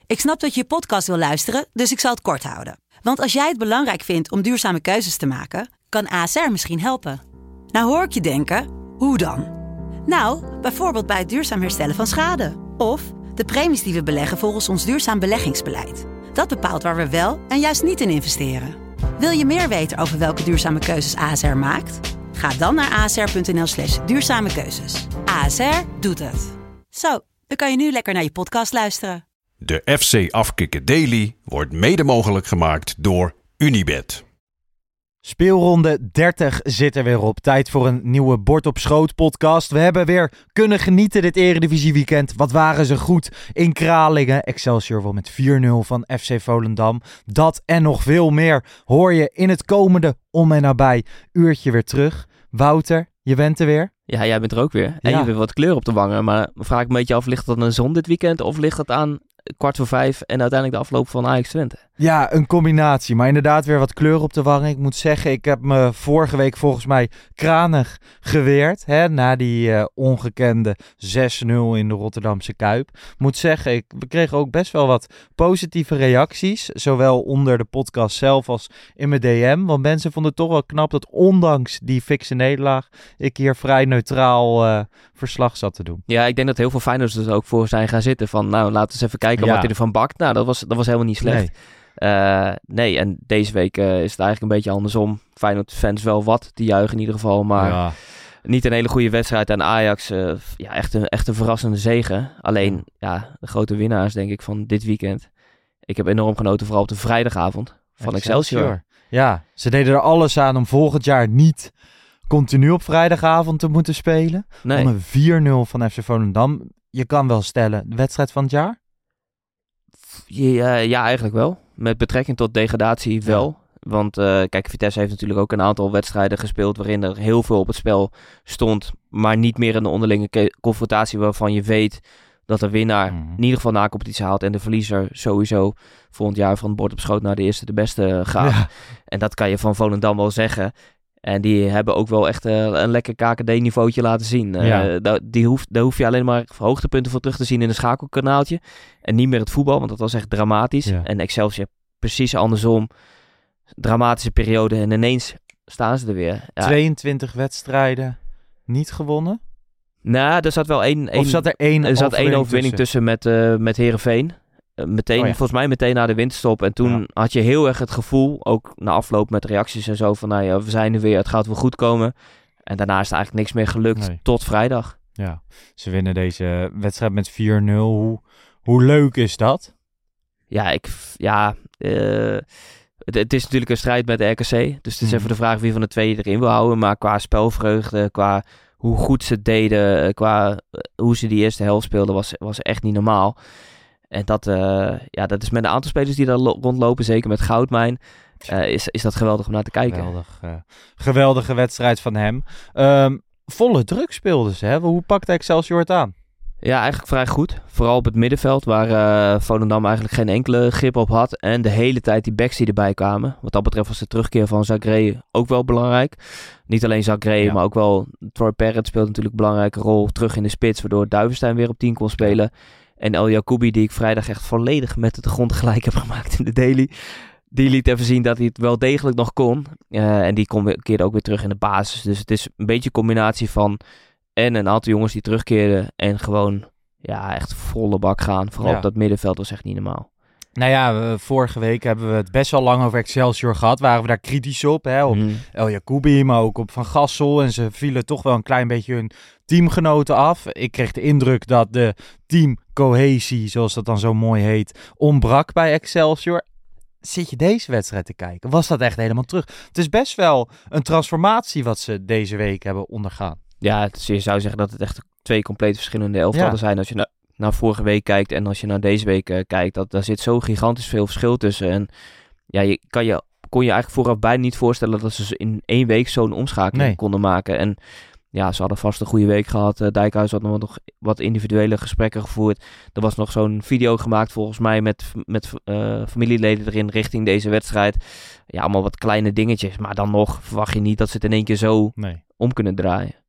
Ik snap dat je podcast wil luisteren, dus ik zal het kort houden. Want als jij het belangrijk vindt om duurzame keuzes te maken, kan ASR misschien helpen. Nou hoor ik je denken, hoe dan? Nou, bijvoorbeeld bij het duurzaam herstellen van schade. Of de premies die we beleggen volgens ons duurzaam beleggingsbeleid. Dat bepaalt waar we wel en juist niet in investeren. Wil je meer weten over welke duurzame keuzes ASR maakt? Ga dan naar asr.nl/duurzame keuzes. ASR doet het. Zo, dan kan je nu lekker naar je podcast luisteren. De FC Afkikken Daily wordt mede mogelijk gemaakt door Unibet. Speelronde 30 zit er weer op. Tijd voor een nieuwe Bord op Schoot podcast. We hebben weer kunnen genieten dit Eredivisie weekend. Wat waren ze goed in Kralingen. Excelsior won met 4-0 van FC Volendam. Dat en nog veel meer hoor je in het komende om en nabij uurtje weer terug. Wouter, je bent er weer. Ja, jij bent er ook weer. En je hebt weer wat kleur op de wangen. Maar me vraag ik een beetje af, ligt dat aan de zon dit weekend of ligt dat aan 4:15 en uiteindelijk de afloop van Ajax Twente? Ja, een combinatie. Maar inderdaad weer wat kleur op de wangen. Ik moet zeggen, ik heb me vorige week volgens mij kranig geweerd. Na die ongekende 6-0 in de Rotterdamse Kuip. Moet zeggen, we kregen ook best wel wat positieve reacties. Zowel onder de podcast zelf als in mijn DM. Want mensen vonden het toch wel knap dat ondanks die fikse nederlaag ik hier vrij neutraal verslag zat te doen. Ja, ik denk dat heel veel Feyenoorders er ook voor zijn gaan zitten. Van nou, laten we eens even kijken wat hij ervan bakt. Nou, dat was helemaal niet slecht. Nee, en deze week is het eigenlijk een beetje andersom. Feyenoord-fans wel wat te juichen in ieder geval, maar niet een hele goede wedstrijd. En Ajax, echt een verrassende zege. Alleen, de grote winnaars denk ik van dit weekend. Ik heb enorm genoten, vooral op de vrijdagavond van Excelsior. Ja, ze deden er alles aan om volgend jaar niet continu op vrijdagavond te moeten spelen. Nee. Van een 4-0 van FC Volendam. Je kan wel stellen, de wedstrijd van het jaar? Ja, eigenlijk wel. Met betrekking tot degradatie wel. Ja. Want kijk, Vitesse heeft natuurlijk ook een aantal wedstrijden gespeeld waarin er heel veel op het spel stond, maar niet meer in de onderlinge confrontatie waarvan je weet dat de winnaar in ieder geval na competitie haalt en de verliezer sowieso volgend jaar van het bord op schoot naar de eerste de beste gaat. Ja. En dat kan je van Volendam wel zeggen. En die hebben ook wel echt een lekker KKD-niveautje laten zien. Daar hoef je alleen maar hoogtepunten voor terug te zien in een schakelkanaaltje. En niet meer het voetbal, want dat was echt dramatisch. Ja. En Excelsior precies andersom. Dramatische periode en ineens staan ze er weer. Ja. 22 wedstrijden niet gewonnen? Nou, er zat wel één overwinning tussen met Heerenveen. Volgens mij meteen na de winterstop. En toen had je heel erg het gevoel, ook na afloop met reacties en zo, van we zijn er weer, het gaat wel goed komen. En daarna is er eigenlijk niks meer gelukt tot vrijdag. Ja, ze winnen deze wedstrijd met 4-0. Hoe leuk is dat? Het is natuurlijk een strijd met de RKC. Dus het is even de vraag wie van de twee erin wil houden. Maar qua spelvreugde, qua hoe goed ze het deden, qua hoe ze die eerste helft speelden, was echt niet normaal. En dat is met een aantal spelers die daar rondlopen, zeker met Goudmijn, is dat geweldig om naar te kijken. Geweldige wedstrijd van hem. Volle druk speelden ze, hè? Hoe pakte Excelsior het aan? Ja, eigenlijk vrij goed. Vooral op het middenveld, waar Volendam eigenlijk geen enkele grip op had. En de hele tijd die backs die erbij kwamen. Wat dat betreft was de terugkeer van Zagré ook wel belangrijk. Niet alleen Zagré, maar ook wel Troy Parrott speelde natuurlijk een belangrijke rol terug in de spits, waardoor Duivenstein weer op 10 kon spelen. En El Jacoubi, die ik vrijdag echt volledig met de grond gelijk heb gemaakt in de daily. Die liet even zien dat hij het wel degelijk nog kon. En die keerde ook weer terug in de basis. Dus het is een beetje een combinatie van en een aantal jongens die terugkeerden en gewoon echt volle bak gaan. Vooral op dat middenveld was echt niet normaal. Nou ja, vorige week hebben we het best wel lang over Excelsior gehad. Waren we daar kritisch op, op El Jacoubi, maar ook op Van Gassel. En ze vielen toch wel een klein beetje hun teamgenoten af. Ik kreeg de indruk dat de teamcohesie, zoals dat dan zo mooi heet, ontbrak bij Excelsior. Zit je deze wedstrijd te kijken? Was dat echt helemaal terug? Het is best wel een transformatie wat ze deze week hebben ondergaan. Ja, je zou zeggen dat het echt 2 compleet verschillende elftallen zijn. Als je naar vorige week kijkt en als je naar deze week kijkt, daar zit zo gigantisch veel verschil tussen. En kon je eigenlijk vooraf bijna niet voorstellen dat ze in 1 week zo'n omschakeling konden maken. En ja, ze hadden vast een goede week gehad. Dijkhuis had nog wat individuele gesprekken gevoerd. Er was nog zo'n video gemaakt volgens mij met familieleden erin richting deze wedstrijd. Ja, allemaal wat kleine dingetjes. Maar dan nog verwacht je niet dat ze het in één keer zo om kunnen draaien.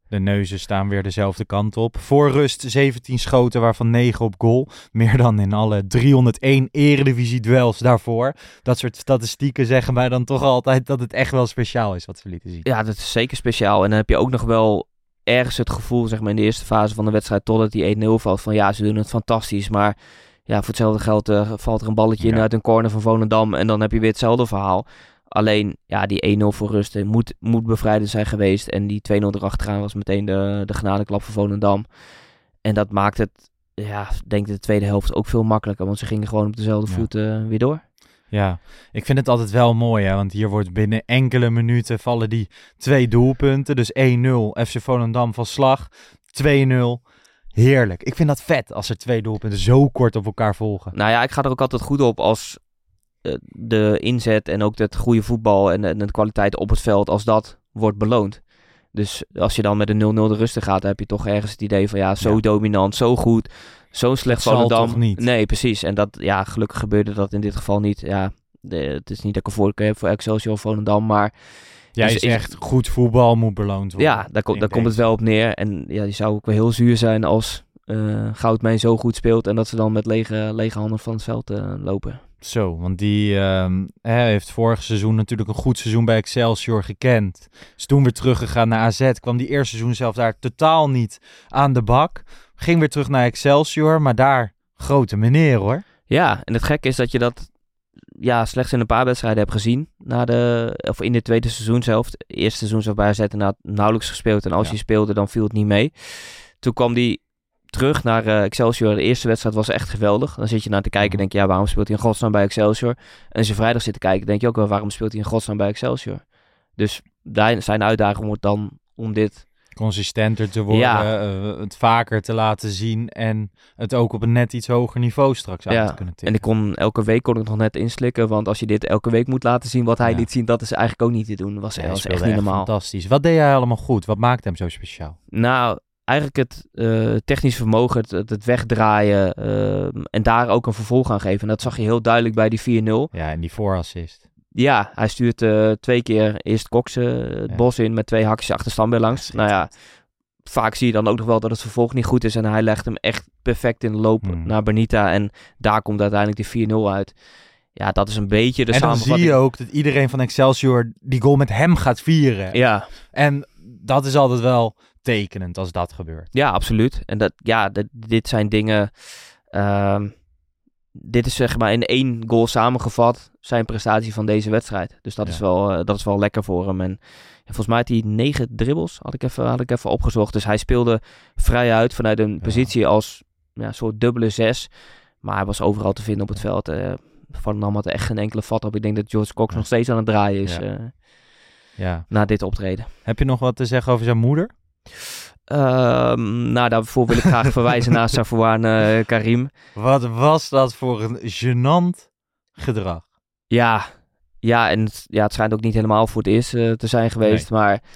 De neuzen staan weer dezelfde kant op. Voor rust 17 schoten, waarvan 9 op goal. Meer dan in alle 301 eredivisie-duels daarvoor. Dat soort statistieken zeggen mij dan toch altijd dat het echt wel speciaal is wat we lieten zien. Ja, dat is zeker speciaal. En dan heb je ook nog wel ergens het gevoel, zeg maar in de eerste fase van de wedstrijd, totdat die 1-0 valt, van ja, ze doen het fantastisch. Maar ja, voor hetzelfde geld valt er een balletje in uit een corner van Volendam en dan heb je weer hetzelfde verhaal. Alleen, ja, die 1-0 voor rust moet bevrijdend zijn geweest. En die 2-0 erachteraan was meteen de genadeklap voor Volendam. En dat maakt het, ja, denk ik de tweede helft ook veel makkelijker. Want ze gingen gewoon op dezelfde voet weer door. Ja, ik vind het altijd wel mooi, hè, want hier wordt binnen enkele minuten vallen die 2 doelpunten. Dus 1-0, FC Volendam van slag, 2-0. Heerlijk. Ik vind dat vet als er 2 doelpunten zo kort op elkaar volgen. Nou ja, ik ga er ook altijd goed op als de inzet en ook het goede voetbal en de kwaliteit op het veld, als dat wordt beloond. Dus als je dan met een 0-0 de rust gaat, dan heb je toch ergens het idee van ja, zo dominant, zo goed, zo slecht Volendam. Toch niet? Nee, precies. En dat, ja, gelukkig gebeurde dat in dit geval niet. Ja, het is niet dat ik een voorkeur heb voor Excelsior of Volendam, maar Jij zegt goed voetbal moet beloond worden. Ja, daar komt het wel op neer. En ja, die zou ook wel heel zuur zijn als Goudmijn zo goed speelt en dat ze dan met lege handen van het veld lopen. Zo, want die heeft vorig seizoen natuurlijk een goed seizoen bij Excelsior gekend. Is toen weer teruggegaan naar AZ. Kwam die eerste seizoen zelf daar totaal niet aan de bak. Ging weer terug naar Excelsior, maar daar grote meneer hoor. Ja, en het gekke is dat je dat slechts in een paar wedstrijden hebt gezien. Of in de tweede seizoen zelf. Het eerste seizoen zelf bij AZ nauwelijks gespeeld. En als hij speelde, dan viel het niet mee. Toen kwam hij terug naar Excelsior. De eerste wedstrijd was echt geweldig. Dan zit je naar te kijken en denk je, ja, waarom speelt hij in godsnaam bij Excelsior? En als je vrijdag zit te kijken, denk je ook wel, waarom speelt hij in godsnaam bij Excelsior? Dus zijn uitdaging wordt dan om dit consistenter te worden, het vaker te laten zien en het ook op een net iets hoger niveau straks aan te kunnen tikken. En elke week kon ik nog net inslikken, want als je dit elke week moet laten zien wat hij liet zien, dat is eigenlijk ook niet te doen. Dat was echt niet normaal. Fantastisch. Wat deed jij allemaal goed? Wat maakte hem zo speciaal? Nou, eigenlijk het technisch vermogen, het wegdraaien en daar ook een vervolg aan geven. En dat zag je heel duidelijk bij die 4-0. Ja, en die voorassist. Ja, hij stuurt 2 keer eerst Koksen het bos in met 2 hakjes achter Stamber langs. Nou ja, vaak zie je dan ook nog wel dat het vervolg niet goed is. En hij legt hem echt perfect in de loop naar Benita. En daar komt uiteindelijk die 4-0 uit. Ja, dat is een beetje de samenvatting. En dan zie je ook dat iedereen van Excelsior die goal met hem gaat vieren. Ja. En dat is altijd wel tekenend als dat gebeurt. Ja, absoluut. En dit zijn dingen... dit is zeg maar in 1 goal samengevat zijn prestatie van deze wedstrijd. Dus dat is wel lekker voor hem. En volgens mij had hij 9 dribbles, had ik even opgezocht. Dus hij speelde vrij uit vanuit een positie als soort dubbele 6. Maar hij was overal te vinden op het veld. Van Dam had echt geen enkele vat op. Ik denk dat George Cox nog steeds aan het draaien is na dit optreden. Heb je nog wat te zeggen over zijn moeder? Daarvoor wil ik graag verwijzen naar Safouane Karim. Wat was dat voor een gênant gedrag? Ja, en het schijnt ook niet helemaal voor het eerst te zijn geweest. Nee. Maar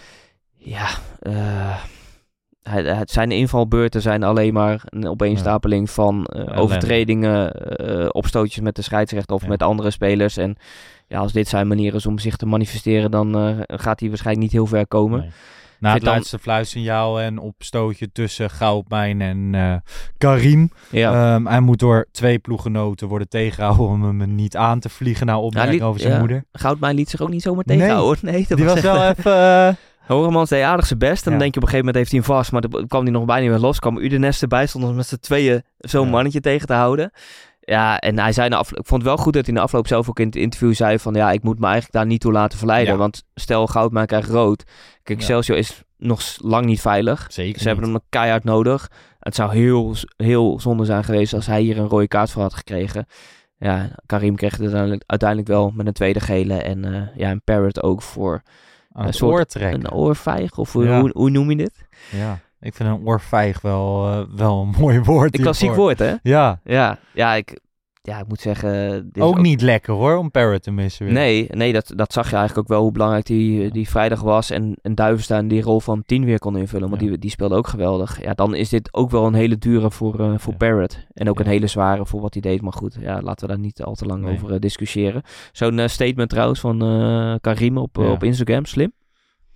zijn invalbeurten zijn alleen maar een opeenstapeling van overtredingen, opstootjes met de scheidsrechter of met andere spelers. En ja, als dit zijn manier is om zich te manifesteren, dan gaat hij waarschijnlijk niet heel ver komen. Nee. Na het laatste fluitsignaal en opstootje tussen Goudmijn en Karim. Ja. Hij moet door 2 ploeggenoten worden tegengehouden om hem niet aan te vliegen. Nou, opmerking over zijn moeder. Goudmijn liet zich ook niet zomaar tegenhouden. Nee, dat was wel even... Horemans deed aardig zijn best. En dan denk je op een gegeven moment heeft hij hem vast. Maar dan kwam hij nog bijna niet meer los. Kwam Udinese erbij. Stonden met z'n tweeën zo'n mannetje tegen te houden. Ja, en hij zei ik vond het wel goed dat hij in de afloop zelf ook in het interview zei van ik moet me eigenlijk daar niet toe laten verleiden. Ja. Want stel Goudmijn krijgt rood. Kijk, Excelsior is nog lang niet veilig. Zeker Ze hebben hem keihard nodig. Het zou heel, heel zonde zijn geweest als hij hier een rode kaart voor had gekregen. Ja, Karim kreeg het uiteindelijk wel met een tweede gele. En een Parrot ook voor een soort een oorvijg. Of hoe noem je dit? Ja. Ik vind een oorvijg wel een mooi woord. Een klassiek woord, hè? Ja. Ik moet zeggen... Ook niet lekker, hoor, om Parrot te missen. Weer. Nee, dat zag je eigenlijk ook wel hoe belangrijk die vrijdag was. En Duivenstaan die rol van 10 weer kon invullen. Want die speelde ook geweldig. Ja, dan is dit ook wel een hele dure voor Parrot. En ook een hele zware voor wat hij deed. Maar goed, laten we daar niet al te lang over discussiëren. Zo'n statement trouwens van Karim op Instagram. Slim.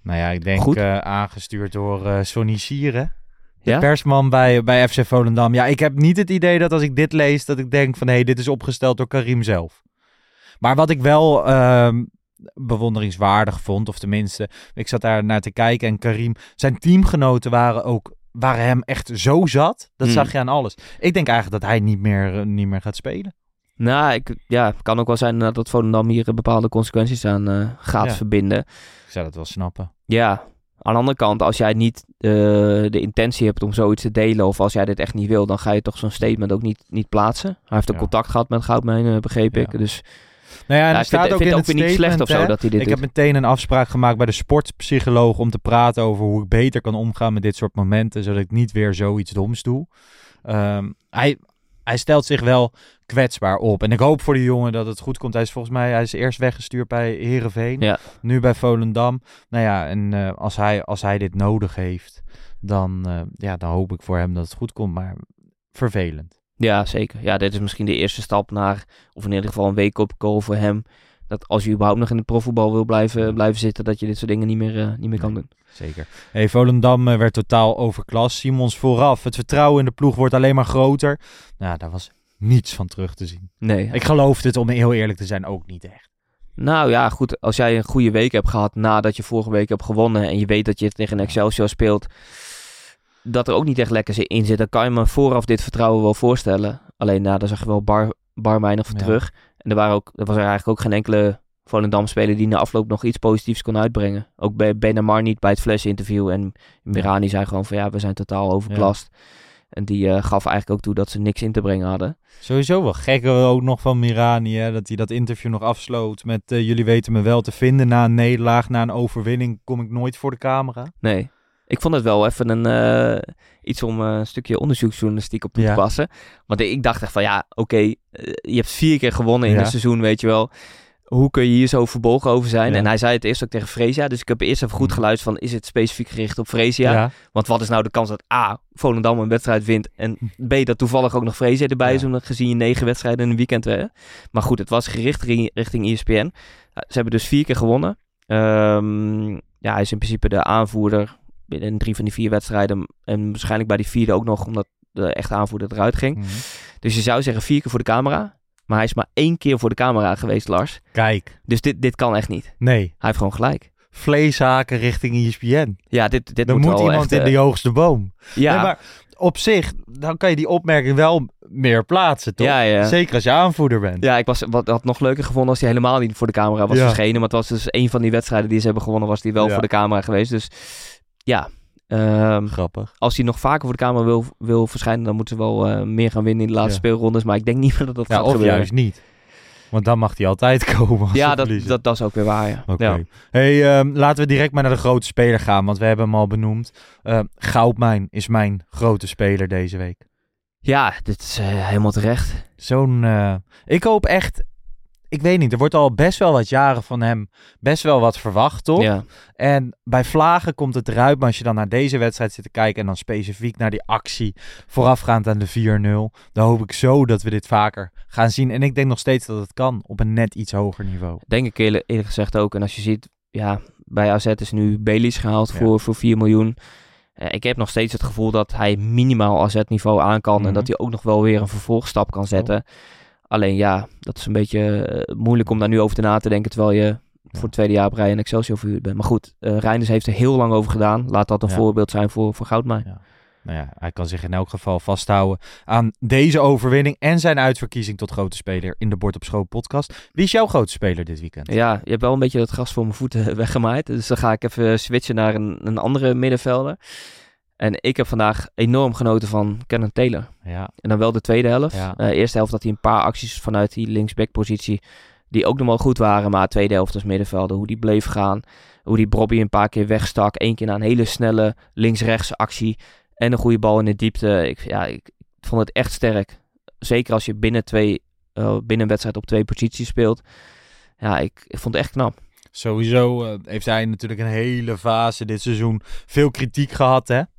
Nou ja, ik denk Goed. Aangestuurd door Sonny Sieren. De Ja? persman bij FC Volendam. Ja, ik heb niet het idee dat als ik dit lees, dat ik denk van dit is opgesteld door Karim zelf. Maar wat ik wel bewonderingswaardig vond, of tenminste, ik zat daar naar te kijken en Karim, zijn teamgenoten waren hem echt zo zat. Dat zag je aan alles. Ik denk eigenlijk dat hij niet meer gaat spelen. Nou, het kan ook wel zijn dat Volendam hier bepaalde consequenties aan gaat verbinden. Ik zou dat wel snappen. Ja, aan de andere kant, als jij niet de intentie hebt om zoiets te delen, of als jij dit echt niet wil, dan ga je toch zo'n statement ook niet plaatsen. Hij heeft ook contact gehad met Goudmijn, begreep ik. Dus Nou ja, en ik staat vind ook het in ook het weer niet statement, slecht of zo dat hij dit Ik doet. heb meteen een afspraak gemaakt bij de sportpsycholoog om te praten over hoe ik beter kan omgaan met dit soort momenten, zodat ik niet weer zoiets doms doe. Hij stelt zich wel kwetsbaar op. En ik hoop voor die jongen dat het goed komt. Hij is eerst weggestuurd bij Heerenveen. Ja. Nu bij Volendam. Nou ja, en als hij dit nodig heeft, dan hoop ik voor hem dat het goed komt. Maar vervelend. Ja, zeker. Ja, dit is misschien de eerste stap naar, of in ieder geval een wake-up call voor hem. Dat als je überhaupt nog in de profvoetbal wil blijven zitten, dat je dit soort dingen niet meer kan doen. Zeker. Volendam werd totaal overklast. Simons vooraf. Het vertrouwen in de ploeg wordt alleen maar groter. Nou, daar was niets van terug te zien. Nee. Ik geloof dit, om heel eerlijk te zijn, ook niet echt. Nou ja, goed. Als jij een goede week hebt gehad nadat je vorige week hebt gewonnen en je weet dat je tegen Excelsior speelt, dat er ook niet echt lekker in zit, dan kan je me vooraf dit vertrouwen wel voorstellen. Alleen daar zag je wel bar weinig van terug. En er was er eigenlijk ook geen enkele Volendam-speler die na afloop nog iets positiefs kon uitbrengen. Ook bij Benamar niet bij het Flash-interview. En Mirani zei gewoon van we zijn totaal overklast. Ja. En die gaf eigenlijk ook toe dat ze niks in te brengen hadden. Sowieso wel gek ook nog van Mirani, hè, dat hij dat interview nog afsloot met jullie weten me wel te vinden na een nederlaag, na een overwinning kom ik nooit voor de camera. Nee. Ik vond het wel even iets om een stukje onderzoeksjournalistiek op toe te passen. Want ik dacht echt van je hebt 4 keer gewonnen in een seizoen, weet je wel. Hoe kun je hier zo verbolgen over zijn? Ja. En hij zei het eerst ook tegen Fresia. Dus ik heb eerst even goed geluisterd van, is het specifiek gericht op Fresia? Ja. Want wat is nou de kans dat A, Volendam een wedstrijd wint en B, dat toevallig ook nog Fresia erbij is, gezien je 9 wedstrijden in een weekend. Maar goed, het was gericht richting ESPN. Ze hebben dus 4 keer gewonnen. Hij is in principe de aanvoerder in 3 van die 4 wedstrijden. En waarschijnlijk bij die 4e ook nog, omdat de echte aanvoerder eruit ging. Mm-hmm. Dus je zou zeggen 4 keer voor de camera. Maar hij is maar 1 keer voor de camera geweest, Lars. Kijk. Dus dit kan echt niet. Nee. Hij heeft gewoon gelijk. Vleeshaken richting ESPN. Ja, dit dan moet iemand in de hoogste boom. Ja. Nee, maar op zich, dan kan je die opmerking wel meer plaatsen, toch? Ja. Zeker als je aanvoerder bent. Ja, ik had nog leuker gevonden als hij helemaal niet voor de camera was verschenen. Maar het was dus 1 van die wedstrijden die ze hebben gewonnen, was die wel voor de camera geweest. Dus ja... grappig. Als hij nog vaker voor de camera wil verschijnen, dan moeten ze wel meer gaan winnen in de laatste speelrondes. Maar ik denk niet dat dat gaat gebeuren. Of juist niet. Want dan mag hij altijd komen. Ja, dat is ook weer waar. Ja. Okay. Hey, laten we direct maar naar de grote speler gaan, want we hebben hem al benoemd. Goudmijn is mijn grote speler deze week. Ja, dit is helemaal terecht. Ik hoop echt... Ik weet niet, er wordt al best wel wat jaren van hem best wel wat verwacht, toch? Ja. En bij vlagen komt het eruit, maar als je dan naar deze wedstrijd zit te kijken en dan specifiek naar die actie voorafgaand aan de 4-0, dan hoop ik zo dat we dit vaker gaan zien. En ik denk nog steeds dat het kan op een net iets hoger niveau. Denk ik eerlijk gezegd ook. En als je ziet, bij AZ is nu Baileys gehaald voor 4 miljoen. Ik heb nog steeds het gevoel dat hij minimaal AZ-niveau aan kan en dat hij ook nog wel weer een vervolgstap kan zetten. Alleen dat is een beetje moeilijk om daar nu over na te denken, terwijl je voor het tweede jaar op rij in Excelsior verhuurd bent. Maar goed, Reinders heeft er heel lang over gedaan. Laat dat een voorbeeld zijn voor Goudmijn. Ja. Nou ja, hij kan zich in elk geval vasthouden aan deze overwinning en zijn uitverkiezing tot grote speler in de Bord op Schoot podcast. Wie is jouw grote speler dit weekend? Ja, je hebt wel een beetje het gras voor mijn voeten weggemaaid. Dus dan ga ik even switchen naar een andere middenvelder. En ik heb vandaag enorm genoten van Kenan Taylor. Ja. En dan wel de tweede helft. Ja. Eerste helft had hij een paar acties vanuit die linksback-positie die ook nog wel goed waren. Maar tweede helft als middenvelder, hoe die bleef gaan. Hoe die Brobby een paar keer wegstak. 1 keer na een hele snelle links-rechts actie. En een goede bal in de diepte. Ik vond het echt sterk. Zeker als je binnen een wedstrijd op 2 posities speelt. Ja, ik vond het echt knap. Sowieso heeft hij natuurlijk een hele fase dit seizoen veel kritiek gehad, hè?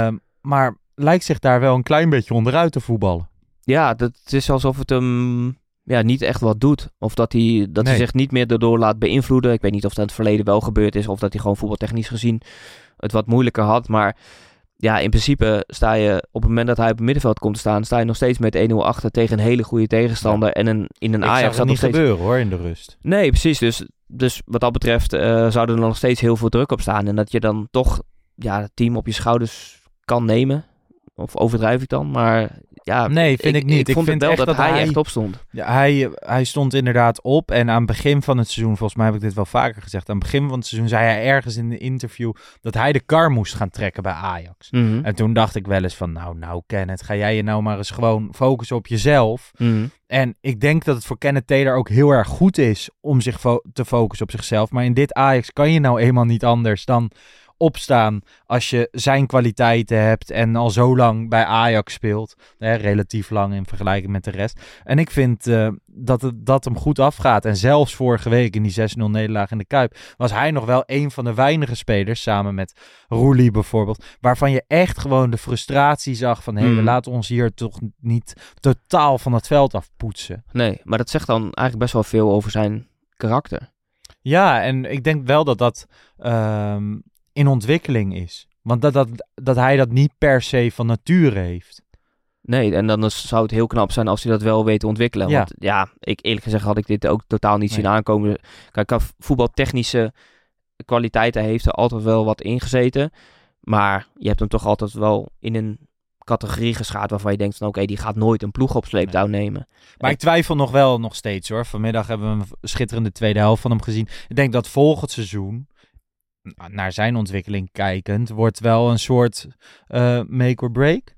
Maar lijkt zich daar wel een klein beetje onderuit te voetballen. Ja, het is alsof het hem niet echt wat doet. Of dat hij zich niet meer daardoor laat beïnvloeden. Ik weet niet of dat in het verleden wel gebeurd is. Of dat hij gewoon voetbaltechnisch gezien het wat moeilijker had. Maar ja, in principe sta je op het moment dat hij op het middenveld komt te staan, sta je nog steeds met 1-0 achter tegen een hele goede tegenstander. Ja. En in een Ajax zag het niet gebeuren hoor, in de rust. Nee, precies. Dus wat dat betreft zou er nog steeds heel veel druk op staan. En dat je dan toch het team op je schouders kan nemen. Of overdrijf ik dan? Maar ja, nee, vind ik niet. Ik vond vind het wel echt dat hij echt op stond. Ja, hij stond inderdaad op. En aan het begin van het seizoen, volgens mij heb ik dit wel vaker gezegd. Aan het begin van het seizoen zei hij ergens in een interview dat hij de kar moest gaan trekken bij Ajax. Mm-hmm. En toen dacht ik wel eens van, nou Kenneth, ga jij je nou maar eens gewoon focussen op jezelf. Mm-hmm. En ik denk dat het voor Kenneth Taylor ook heel erg goed is om zich te focussen op zichzelf. Maar in dit Ajax kan je nou eenmaal niet anders dan opstaan als je zijn kwaliteiten hebt en al zo lang bij Ajax speelt. Relatief lang in vergelijking met de rest. En ik vind dat hem goed afgaat. En zelfs vorige week in die 6-0 nederlaag in de Kuip was hij nog wel een van de weinige spelers, samen met Roelie bijvoorbeeld, waarvan je echt gewoon de frustratie zag van we laten ons hier toch niet totaal van het veld afpoetsen. Nee, maar dat zegt dan eigenlijk best wel veel over zijn karakter. Ja, en ik denk wel dat in ontwikkeling is. Want dat hij dat niet per se van nature heeft. Nee, en dan zou het heel knap zijn als hij dat wel weet te ontwikkelen. Ja. Want ik eerlijk gezegd had ik dit ook totaal niet zien aankomen. Kijk, voetbaltechnische kwaliteiten heeft er altijd wel wat ingezeten. Maar je hebt hem toch altijd wel in een categorie geschaard waarvan je denkt van oké, die gaat nooit een ploeg op sleeptouw nemen. Maar ik twijfel nog steeds hoor. Vanmiddag hebben we een schitterende tweede helft van hem gezien. Ik denk dat volgend seizoen, naar zijn ontwikkeling kijkend, wordt wel een soort make or break.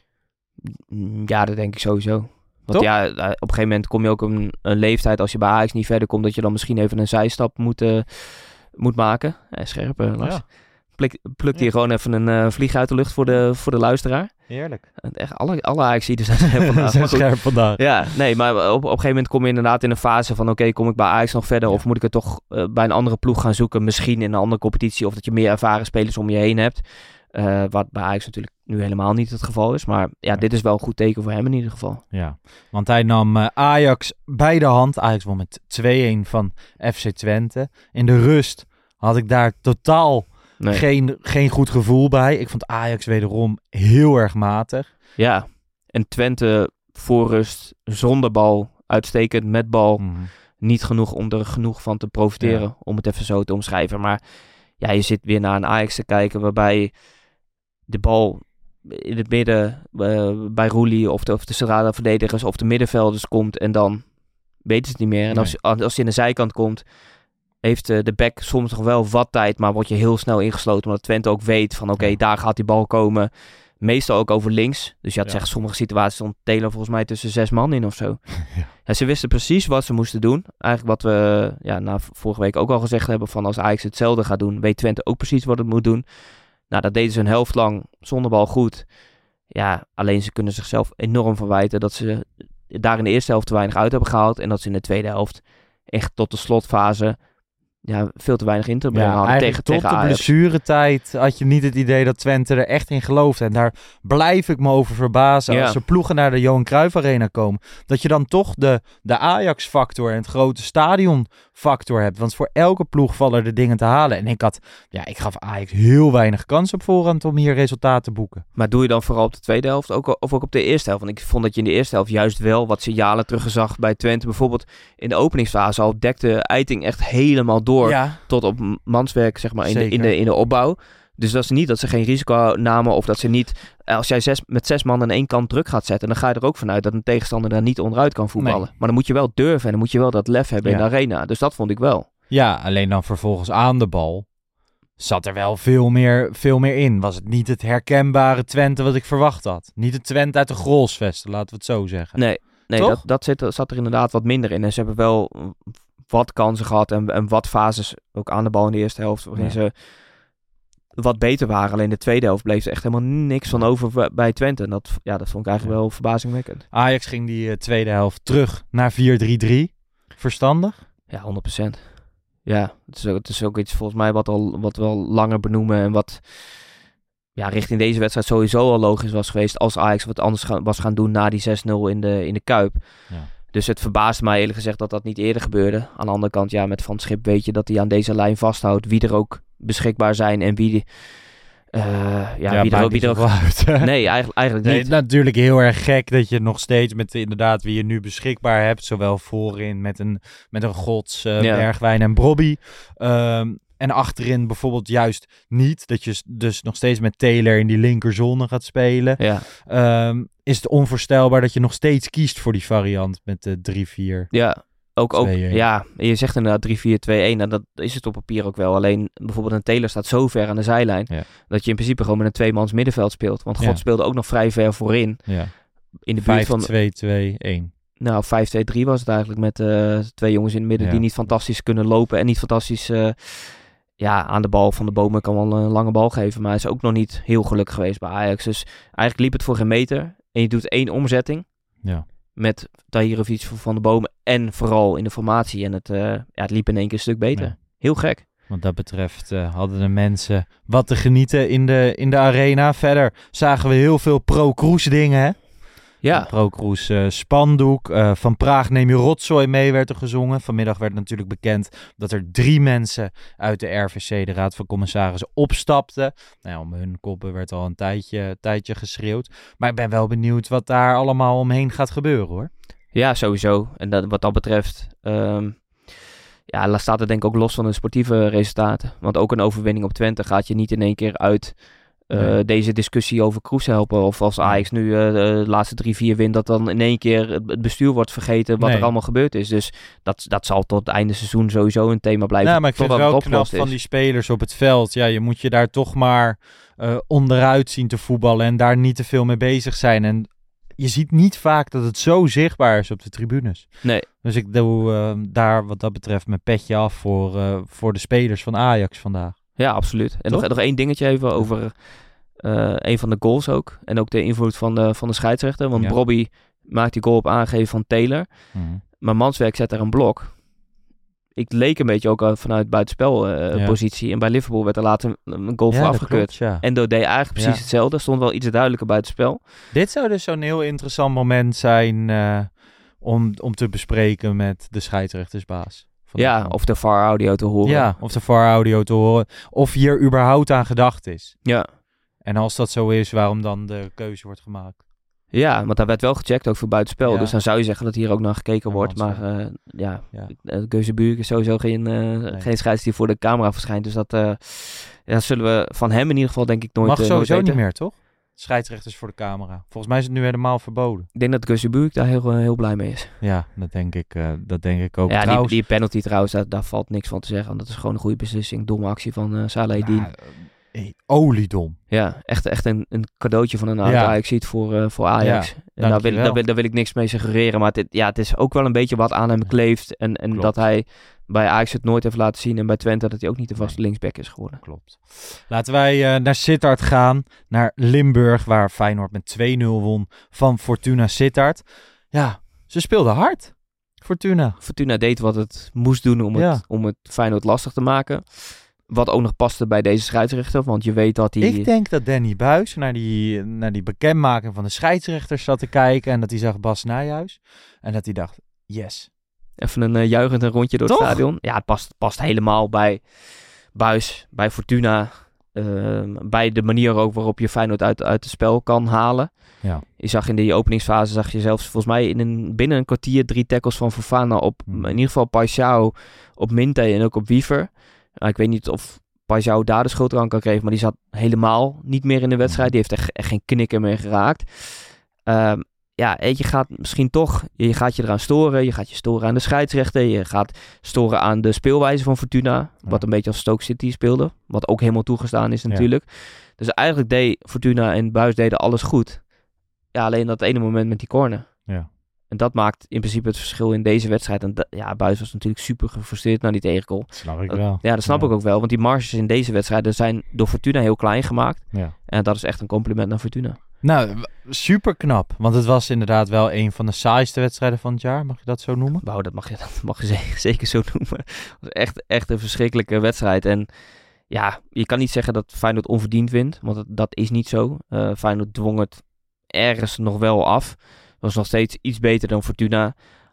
Ja, dat denk ik sowieso. Want Toch? ja, op een gegeven moment kom je ook een leeftijd, als je bij Ajax niet verder komt, dat je dan misschien even een zijstap moet maken. Scherp, Lars. Ja. Plukt hier gewoon even een vlieg uit de lucht voor de luisteraar. Heerlijk. Echt, alle Ajax-ieders zijn scherp vandaag. zijn scherp vandaag. Ja, nee, maar op een gegeven moment kom je inderdaad in een fase van oké, kom ik bij Ajax nog verder of moet ik het toch bij een andere ploeg gaan zoeken, misschien in een andere competitie, of dat je meer ervaren spelers om je heen hebt. Wat bij Ajax natuurlijk nu helemaal niet het geval is. Maar dit is wel een goed teken voor hem in ieder geval. Ja, want hij nam Ajax bij de hand. Ajax won met 2-1 van FC Twente. In de rust had ik daar totaal geen goed gevoel bij. Ik vond Ajax wederom heel erg matig. Ja, en Twente voor rust zonder bal, uitstekend met bal. Niet genoeg om er genoeg van te profiteren, om het even zo te omschrijven. Maar ja, je zit weer naar een Ajax te kijken waarbij de bal in het midden bij Roelie of de centrale verdedigers of de middenvelders komt en dan weten ze het niet meer. En als je in de zijkant komt, heeft de back soms nog wel wat tijd, maar word je heel snel ingesloten omdat Twente ook weet van oké, daar gaat die bal komen. Meestal ook over links. Dus je had zeggen, sommige situaties stond Taylor volgens mij tussen 6 man in of zo. Ja, ze wisten precies wat ze moesten doen. Eigenlijk wat we vorige week ook al gezegd hebben, van als Ajax hetzelfde gaat doen, weet Twente ook precies wat het moet doen. Nou, dat deden ze een helft lang zonder bal goed. Ja, alleen ze kunnen zichzelf enorm verwijten dat ze daar in de eerste helft te weinig uit hebben gehaald. En dat ze in de tweede helft echt tot de slotfase veel te weinig in te brengen hadden tegen tot Ajax. De blessuretijd had je niet het idee dat Twente er echt in geloofde. En daar blijf ik me over verbazen als er ploegen naar de Johan Cruijff Arena komen. Dat je dan toch de Ajax-factor en het grote stadion-factor hebt. Want voor elke ploeg vallen er dingen te halen. En ik gaf Ajax heel weinig kans op voorhand om hier resultaten te boeken. Maar doe je dan vooral op de tweede helft of ook op de eerste helft? Want ik vond dat je in de eerste helft juist wel wat signalen teruggezag bij Twente. Bijvoorbeeld in de openingsfase al dekte Eiting echt helemaal door. Tot op manswerk, zeg maar, in de opbouw. Dus dat is niet dat ze geen risico namen of dat ze niet, als jij met 6 man aan één kant druk gaat zetten, dan ga je er ook vanuit dat een tegenstander daar niet onderuit kan voetballen. Nee. Maar dan moet je wel durven en dan moet je wel dat lef hebben in de arena. Dus dat vond ik wel. Ja, alleen dan vervolgens aan de bal zat er wel veel meer in. Was het niet het herkenbare Twente wat ik verwacht had. Niet het Twente uit de Grolsvesten, laten we het zo zeggen. Nee, dat zat er inderdaad wat minder in. En ze hebben wel wat kansen gehad en wat fases ook aan de bal in de eerste helft waarin ze wat beter waren. Alleen de tweede helft bleef er echt helemaal niks van over bij Twente. En dat vond ik eigenlijk wel verbazingwekkend. Ajax ging die tweede helft terug naar 4-3-3. Verstandig? Ja, 100%. Ja, het is ook iets volgens mij wat wel langer benoemen en wat richting deze wedstrijd sowieso al logisch was geweest als Ajax wat anders was gaan doen na die 6-0 in de Kuip. Ja. Dus het verbaast mij eerlijk gezegd dat dat niet eerder gebeurde. Aan de andere kant, ja, met Van 't Schip weet je dat hij aan deze lijn vasthoudt. Wie er ook beschikbaar zijn en wie er ook uit. Nee, eigenlijk niet. Natuurlijk heel erg gek dat je nog steeds met inderdaad wie je nu beschikbaar hebt. Zowel voorin met een Gods, Bergwijn en Brobby. En achterin bijvoorbeeld juist niet. Dat je dus nog steeds met Taylor in die linkerzone gaat spelen. Ja. Is het onvoorstelbaar dat je nog steeds kiest voor die variant met de 3-4. Ja, ook 2-1. Ja, je zegt inderdaad 3-4-2-1. En dat is het op papier ook wel. Alleen bijvoorbeeld een Taylor staat zo ver aan de zijlijn. Ja. Dat je in principe gewoon met een tweemans middenveld speelt. Want God speelde ook nog vrij ver voorin. Ja. In de buurt van 5-2-2-1. Nou, 5-2-3 was het eigenlijk met 2 jongens in het midden die niet fantastisch kunnen lopen. En niet fantastisch aan de bal van de Bomen kan wel een lange bal geven. Maar hij is ook nog niet heel gelukkig geweest bij Ajax. Dus eigenlijk liep het voor geen meter. En je doet 1 omzetting. Ja. Met Tahirovic van de Bomen en vooral in de formatie. En het liep in één keer een stuk beter. Ja. Heel gek. Wat dat betreft hadden de mensen wat te genieten in de arena. Verder zagen we heel veel pro-Kroes dingen, hè? Ja. Pro-Kroes spandoek. Van Praag neem je rotzooi mee werd er gezongen. Vanmiddag werd natuurlijk bekend dat er 3 mensen uit de RVC, de Raad van Commissarissen, opstapten. Nou, om hun koppen werd al een tijdje geschreeuwd. Maar ik ben wel benieuwd wat daar allemaal omheen gaat gebeuren, hoor. Ja, sowieso. En wat dat betreft staat het denk ik ook los van de sportieve resultaten. Want ook een overwinning op Twente gaat je niet in één keer uit deze discussie over Kroes helpen. Of als Ajax nu de laatste 3-4 wint, dat dan in één keer het bestuur wordt vergeten wat er allemaal gebeurd is. Dus dat zal tot het einde seizoen sowieso een thema blijven. Ja, maar ik vind het wel knap van die spelers op het veld. Ja, je moet je daar toch maar onderuit zien te voetballen en daar niet te veel mee bezig zijn. En je ziet niet vaak dat het zo zichtbaar is op de tribunes. Nee. Dus ik doe daar wat dat betreft mijn petje af voor de spelers van Ajax vandaag. Ja, absoluut. En nog 1 dingetje even over een van de goals ook. En ook de invloed van de scheidsrechter. Want Brobby maakt die goal op aangeven van Taylor. Mm-hmm. Maar Manswerk zet er een blok. Ik leek een beetje ook vanuit buitenspelpositie. En bij Liverpool werd er later een goal voor afgekeurd. Klopt, En dat deed eigenlijk precies hetzelfde. Stond wel iets duidelijker buitenspel. Dit zou dus zo'n heel interessant moment zijn om te bespreken met de scheidsrechtersbaas. Of de VAR-audio te horen. Ja, of de VAR-audio te horen. Of hier überhaupt aan gedacht is. Ja. En als dat zo is, waarom dan de keuze wordt gemaakt? Ja, want daar werd wel gecheckt ook voor buitenspel. Ja. Dus dan zou je zeggen dat hier ook naar gekeken wordt. Maar Geuzebuurk is sowieso geen scheids die voor de camera verschijnt. Dus dat zullen we van hem in ieder geval denk ik nooit mag sowieso nooit niet meer, toch? Scheidsrechters voor de camera. Volgens mij is het nu helemaal verboden. Ik denk dat Geuzebuurk daar heel blij mee is. Ja, dat denk ik ook. Ja, die penalty trouwens, daar valt niks van te zeggen. Want dat is gewoon een goede beslissing. Domme actie van Salahedin. Oliedom. Ja, echt een cadeautje van een Ajax-ziet voor Ajax. Ja, en daar wil ik niks mee suggereren. Maar het is ook wel een beetje wat aan hem kleeft. En dat hij bij Ajax het nooit heeft laten zien. En bij Twente dat hij ook niet de vaste linksback is geworden. Klopt. Laten wij naar Sittard gaan. Naar Limburg, waar Feyenoord met 2-0 won van Fortuna Sittard. Ja, ze speelden hard. Fortuna deed wat het moest doen om het Feyenoord lastig te maken. Wat ook nog paste bij deze scheidsrechter, want je weet dat hij... Ik denk dat Danny Buijs naar die bekendmaking van de scheidsrechters zat te kijken en dat hij zag Bas Nijhuis. En dat hij dacht, yes. Even een juichend rondje door het stadion. Ja, het past helemaal bij Buijs, bij Fortuna. Bij de manier ook waarop je Feyenoord uit het spel kan halen. Ja. Je zag in die openingsfase, zelfs volgens mij binnen een kwartier 3 tackles van Fofana op, in ieder geval Paixão, op Minte en ook op Wiever. Ik weet niet of Paixão daar de schuld aan kan krijgen, maar die zat helemaal niet meer in de wedstrijd. Die heeft echt geen knikker meer geraakt. Je gaat misschien toch, je gaat je eraan storen. Je gaat je storen aan de scheidsrechter. Je gaat storen aan de speelwijze van Fortuna. Wat een beetje als Stoke City speelde. Wat ook helemaal toegestaan is natuurlijk. Ja. Dus eigenlijk deed Fortuna en Buijs deden alles goed. Ja, alleen dat ene moment met die corner. Ja. En dat maakt in principe het verschil in deze wedstrijd. En Buijs was natuurlijk super gefrustreerd naar die tegengoal. Dat snap ik wel. Ja, dat snap ik ook wel. Want die marges in deze wedstrijden zijn door Fortuna heel klein gemaakt. Ja. En dat is echt een compliment naar Fortuna. Nou, super knap. Want het was inderdaad wel een van de saaiste wedstrijden van het jaar. Mag je dat zo noemen? Nou, dat mag je zeker zo noemen. Het was echt een verschrikkelijke wedstrijd. En ja, je kan niet zeggen dat Feyenoord onverdiend wint. Want dat is niet zo. Feyenoord dwong het ergens nog wel af. Was nog steeds iets beter dan Fortuna.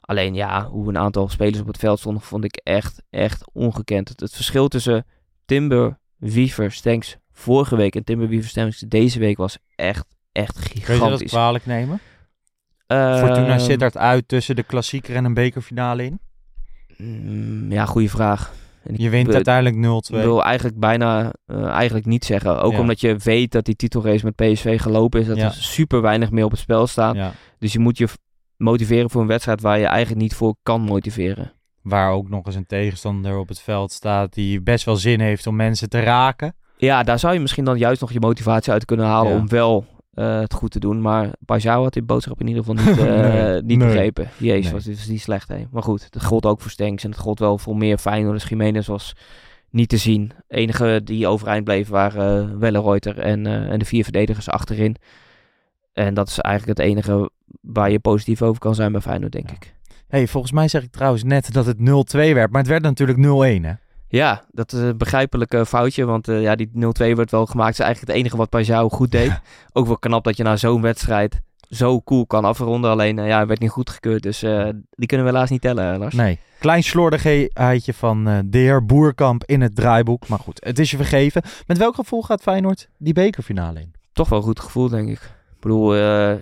Alleen ja, hoe een aantal spelers op het veld stonden, vond ik echt ongekend. Het verschil tussen Timber, Wiever, Stenks vorige week en Timber, Wiever, Stenks deze week was echt gigantisch. Kun je dat kwalijk nemen? Fortuna Sittard uit tussen de klassieker en een bekerfinale in? Ja, goede vraag. En je wint uiteindelijk 0-2. Ik wil eigenlijk bijna niet zeggen. Ook omdat je weet dat die titelrace met PSV gelopen is. Dat er super weinig meer op het spel staat. Ja. Dus je moet je motiveren voor een wedstrijd waar je eigenlijk niet voor kan motiveren. Waar ook nog eens een tegenstander op het veld staat die best wel zin heeft om mensen te raken. Ja, daar zou je misschien dan juist nog je motivatie uit kunnen halen om wel het goed te doen. Maar Pajau had die boodschap in ieder geval niet begrepen. Jezus, was niet slecht. Hè? Maar goed, dat gold ook voor Stenks. En het gold wel voor meer Feyenoorders. Jiménez was niet te zien. De enige die overeind bleven waren Wellenreuter en de 4 verdedigers achterin. En dat is eigenlijk het enige waar je positief over kan zijn bij Feyenoord, denk ik. Hey, volgens mij zeg ik trouwens net dat het 0-2 werd. Maar het werd natuurlijk 0-1, hè? Ja, dat is een begrijpelijk foutje, want die 0-2 werd wel gemaakt. Dat is eigenlijk het enige wat Pajau goed deed. Ja. Ook wel knap dat je na zo'n wedstrijd zo cool kan afronden. Alleen, hij werd niet goedgekeurd, dus die kunnen we helaas niet tellen, Lars. Nee, klein slordigheidje van de heer Boerkamp in het draaiboek. Maar goed, het is je vergeven. Met welk gevoel gaat Feyenoord die bekerfinale in? Toch wel een goed gevoel, denk ik. Ik bedoel,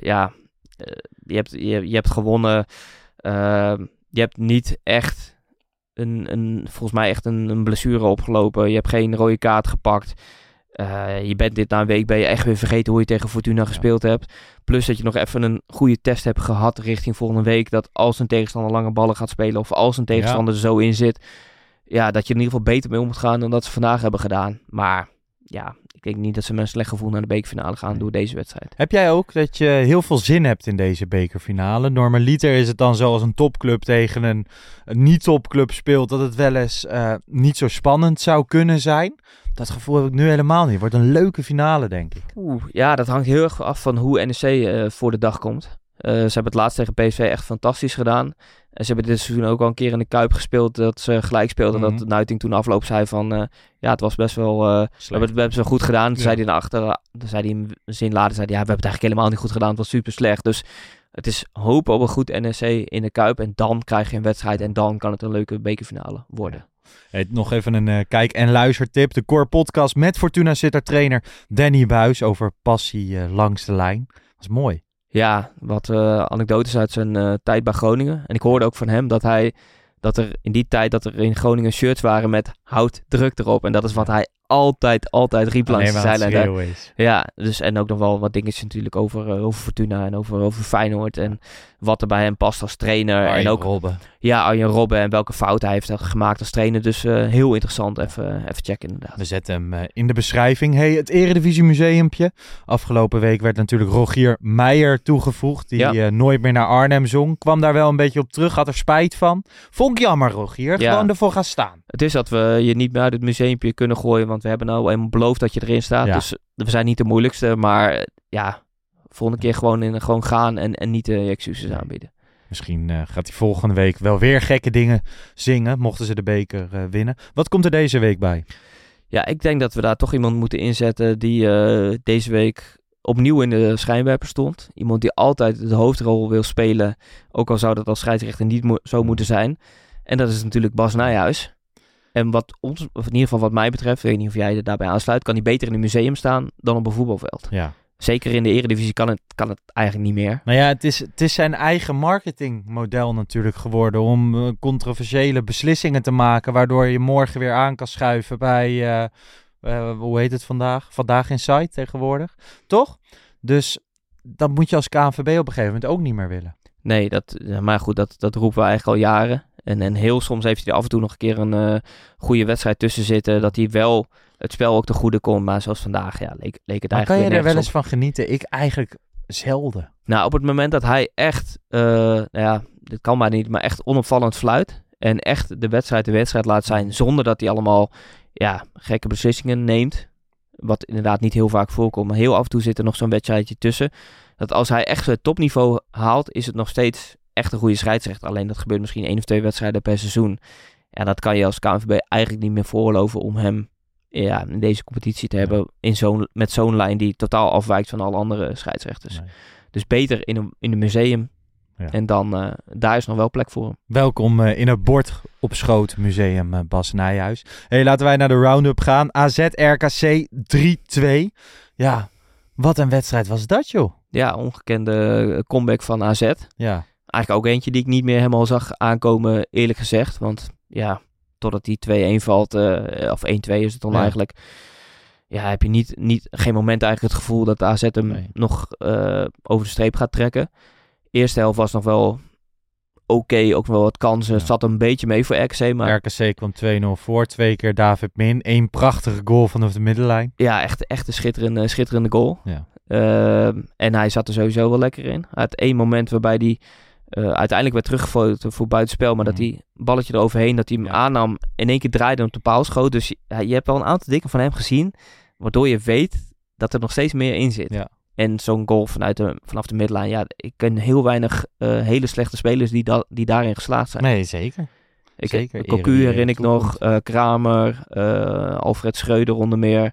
je hebt gewonnen. Je hebt niet echt volgens mij echt een blessure opgelopen. Je hebt geen rode kaart gepakt. Je bent dit na een week ben je echt weer vergeten hoe je tegen Fortuna gespeeld hebt. Plus dat je nog even een goede test hebt gehad richting volgende week. Dat als een tegenstander lange ballen gaat spelen of als een tegenstander er zo in zit, ja, dat je er in ieder geval beter mee om moet gaan dan dat ze vandaag hebben gedaan. Maar ja, ik denk niet dat ze met een slecht gevoel naar de bekerfinale gaan door deze wedstrijd. Heb jij ook dat je heel veel zin hebt in deze bekerfinale? Normaliter is het dan zoals een topclub tegen een niet-topclub speelt, dat het wel eens niet zo spannend zou kunnen zijn. Dat gevoel heb ik nu helemaal niet. Het wordt een leuke finale, denk ik. Ja, dat hangt heel erg af van hoe NEC voor de dag komt. Ze hebben het laatst tegen PSV echt fantastisch gedaan. En ze hebben dit seizoen ook al een keer in de Kuip gespeeld dat ze gelijk speelden. Mm-hmm. Dat Nuiting toen afloop zei van het was best wel we hebben het zo goed gedaan. Toen zei hij naar achter, toen zei hij een zin later, we hebben het eigenlijk helemaal niet goed gedaan. Het was super slecht. Dus het is hopen op een goed NEC in de Kuip. En dan krijg je een wedstrijd en dan kan het een leuke bekerfinale worden. Hey, nog even een kijk- en luistertip. De Core Podcast met Fortuna Sittard trainer Danny Buijs over passie langs de lijn. Dat is mooi. Ja, wat anekdotes uit zijn tijd bij Groningen. En ik hoorde ook van hem dat er in die tijd dat er in Groningen shirts waren met houd druk erop. En dat is wat hij altijd riep langs de zijlijn. Ja, dus en ook nog wel wat dingetjes natuurlijk over Fortuna en over Feyenoord. En wat er bij hem past als trainer. Arjen en ook Robben. Ja, Arjen Robben en welke fouten hij heeft gemaakt als trainer. Dus heel interessant. Even checken inderdaad. We zetten hem in de beschrijving. Hey, het Eredivisie Museumpje. Afgelopen week werd natuurlijk Rogier Meijer toegevoegd. Die nooit meer naar Arnhem zong. Kwam daar wel een beetje op terug. Had er spijt van. Vond ik jammer, Rogier. Ja. Gewoon ervoor gaan staan. Het is dat we je niet meer uit het museumpje kunnen gooien. Want we hebben nou eenmaal beloofd dat je erin staat. Ja. Dus we zijn niet de moeilijkste. Maar ja, volgende keer gewoon gaan en niet de excuses aanbieden. Misschien gaat hij volgende week wel weer gekke dingen zingen, mochten ze de beker winnen. Wat komt er deze week bij? Ja, ik denk dat we daar toch iemand moeten inzetten die deze week opnieuw in de schijnwerper stond. Iemand die altijd de hoofdrol wil spelen, ook al zou dat als scheidsrechter niet zo moeten zijn. En dat is natuurlijk Bas Nijhuis. En wat ons, of in ieder geval wat mij betreft, ik weet niet of jij er daarbij aansluit, kan hij beter in een museum staan dan op een voetbalveld. Ja. Zeker in de Eredivisie kan het eigenlijk niet meer. Nou ja, het is zijn eigen marketingmodel natuurlijk geworden om controversiële beslissingen te maken, waardoor je morgen weer aan kan schuiven bij, hoe heet het vandaag? Vandaag Inside tegenwoordig, toch? Dus dat moet je als KNVB op een gegeven moment ook niet meer willen. Nee, maar goed, dat roepen we eigenlijk al jaren. En heel soms heeft hij er af en toe nog een keer een goede wedstrijd tussen zitten, dat hij wel het spel ook te goede komt. Maar zoals vandaag, ja, leek het eigenlijk kan je er wel eens op. van genieten? Ik eigenlijk zelden. Nou, op het moment dat hij echt, dit kan maar niet, maar echt onopvallend fluit. En echt de wedstrijd laat zijn zonder dat hij allemaal gekke beslissingen neemt. Wat inderdaad niet heel vaak voorkomt. Maar heel af en toe zit er nog zo'n wedstrijdje tussen. Dat als hij echt het topniveau haalt, is het nog steeds echt een goede scheidsrechter. Alleen dat gebeurt misschien 1 of 2 wedstrijden per seizoen. Ja, dat kan je als KNVB eigenlijk niet meer veroorloven om hem in deze competitie te hebben met zo'n lijn die totaal afwijkt van alle andere scheidsrechters. Nee. Dus beter in een museum Ja. En dan, daar is nog wel plek voor hem. Welkom in het Bord op Schoot Museum Bas Nijhuis. Hey, laten wij naar de round-up gaan. AZ RKC 3-2. Ja, wat een wedstrijd was dat, joh. Ja, ongekende comeback van AZ. Ja. Eigenlijk ook eentje die ik niet meer helemaal zag aankomen, eerlijk gezegd. Want ja, totdat die 2-1 valt, of 1-2 is het dan eigenlijk. Ja, heb je geen moment eigenlijk het gevoel dat de AZ hem nog over de streep gaat trekken. Eerste helft was nog wel oké, ook wel wat kansen. Het zat een beetje mee voor RKC. Maar RKC kwam 2-0 voor, 2 keer David Min. 1 prachtige goal vanaf de middenlijn. Ja, echt een schitterende goal. Ja. En hij zat er sowieso wel lekker in. Hij had 1 moment waarbij hij uiteindelijk werd teruggefloten voor buitenspel. Maar dat hij balletje eroverheen, dat hij hem aannam, in 1 keer draaide en op de paal schoot. Dus je hebt wel een aantal dingen van hem gezien, waardoor je weet dat er nog steeds meer in zit. Ja. En zo'n goal vanaf de middenlijn. Ja, ik ken heel weinig hele slechte spelers die daarin geslaagd zijn. Nee, zeker. Cocu herinner ik nog. Kramer. Alfred Schreuder onder meer.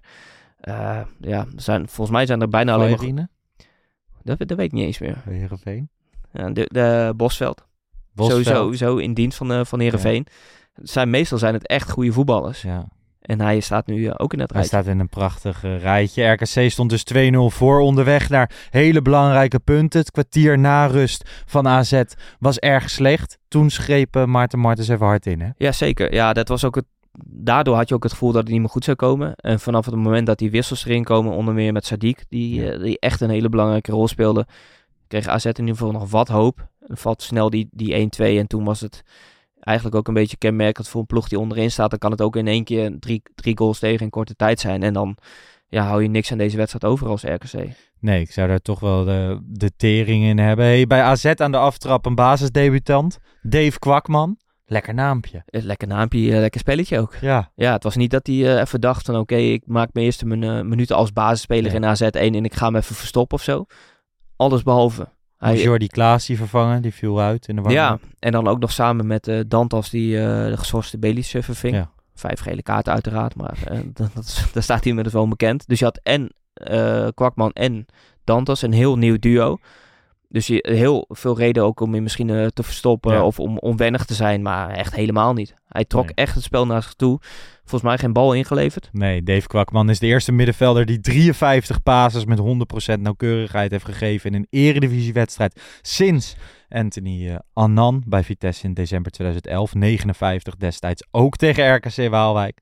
Volgens mij zijn er bijna alleen nog... Dat weet ik niet eens meer. Heerenveen. Ja, de Bosveld. Sowieso in dienst van Heerenveen. Ja. Meestal zijn het echt goede voetballers. Ja. En hij staat nu ook in het rijtje. Hij staat in een prachtig rijtje. RKC stond dus 2-0 voor, onderweg naar hele belangrijke punten. Het kwartier na rust van AZ was erg slecht. Toen greep Maarten Martens even hard in, hè? Ja, zeker. Ja, dat was ook daardoor had je ook het gevoel dat het niet meer goed zou komen. En vanaf het moment dat die wissels erin komen, onder meer met Sadiq, die echt een hele belangrijke rol speelde, kreeg AZ in ieder geval nog wat hoop. Dan valt snel die 1-2 en toen was het eigenlijk ook een beetje kenmerkend voor een ploeg die onderin staat. Dan kan het ook in 1 keer 3 goals tegen in korte tijd zijn. En dan hou je niks aan deze wedstrijd over als RKC. Nee, ik zou daar toch wel de tering in hebben. Hey, bij AZ aan de aftrap een basisdebutant, Dave Kwakman. Lekker naampje. Lekker naampje, lekker spelletje ook. Ja, het was niet dat hij even dacht van oké, ik maak mijn eerste minuten als basisspeler in AZ 1 en ik ga hem even verstoppen of zo. Alles behalve. Jordi Klaas die vervangen, die viel uit in de warming. Ja, en dan ook nog samen met Dantas die de geschorste Belis verving. Ja. 5 gele kaarten uiteraard, maar daar staat hij inmiddels wel bekend. Dus je had Kwakman en Dantas, een heel nieuw duo. Dus heel veel reden ook om je misschien te verstoppen of om onwennig te zijn, maar echt helemaal niet. Hij trok echt het spel naar zich toe. Volgens mij geen bal ingeleverd. Nee, Dave Kwakman is de eerste middenvelder die 53 passes met 100% nauwkeurigheid heeft gegeven in een eredivisiewedstrijd sinds Anthony Annan bij Vitesse in december 2011. 59 destijds ook tegen RKC Waalwijk.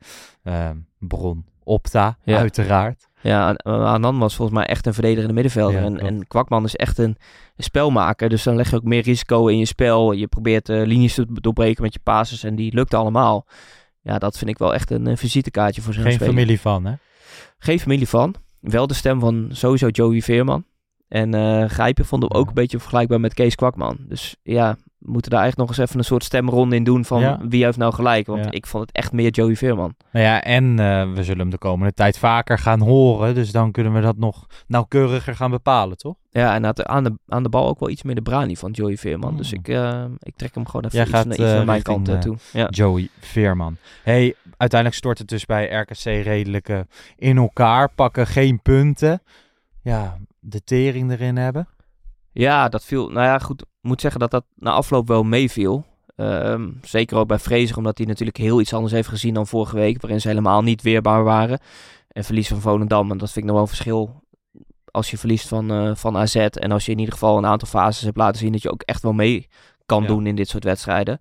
Bron Opta, uiteraard. Ja, Annan was volgens mij echt een verdedigende middenvelder. Ja, en Kwakman is echt een spelmaker. Dus dan leg je ook meer risico in je spel. Je probeert linies te doorbreken met je passes en die lukt allemaal. Ja, dat vind ik wel echt een visitekaartje voor zo'n speler. Geen familie van, hè? Geen familie van. Wel de stem van sowieso Joey Veerman. En Grijpen vond hem ook een beetje vergelijkbaar met Kees Kwakman. Dus ja, we moeten daar eigenlijk nog eens even een soort stemronde in doen van wie heeft nou gelijk. Want ik vond het echt meer Joey Veerman. Nou ja, en we zullen hem de komende tijd vaker gaan horen. Dus dan kunnen we dat nog nauwkeuriger gaan bepalen, toch? Ja, en had aan de bal ook wel iets meer de brani van Joey Veerman. Dus ik trek hem gewoon even iets naar mijn kant toe. Ja. Joey Veerman. Hey, uiteindelijk stort het dus bij RKC redelijk in elkaar. Pakken geen punten. Ja, de tering erin hebben. Ja, dat viel. Nou ja, goed. Ik moet zeggen dat dat na afloop wel meeviel. Zeker ook bij Fraser, omdat hij natuurlijk heel iets anders heeft gezien dan vorige week, waarin ze helemaal niet weerbaar waren. En verlies van Volendam, en dat vind ik nog wel een verschil als je verliest van AZ. En als je in ieder geval een aantal fases hebt laten zien dat je ook echt wel mee kan doen in dit soort wedstrijden.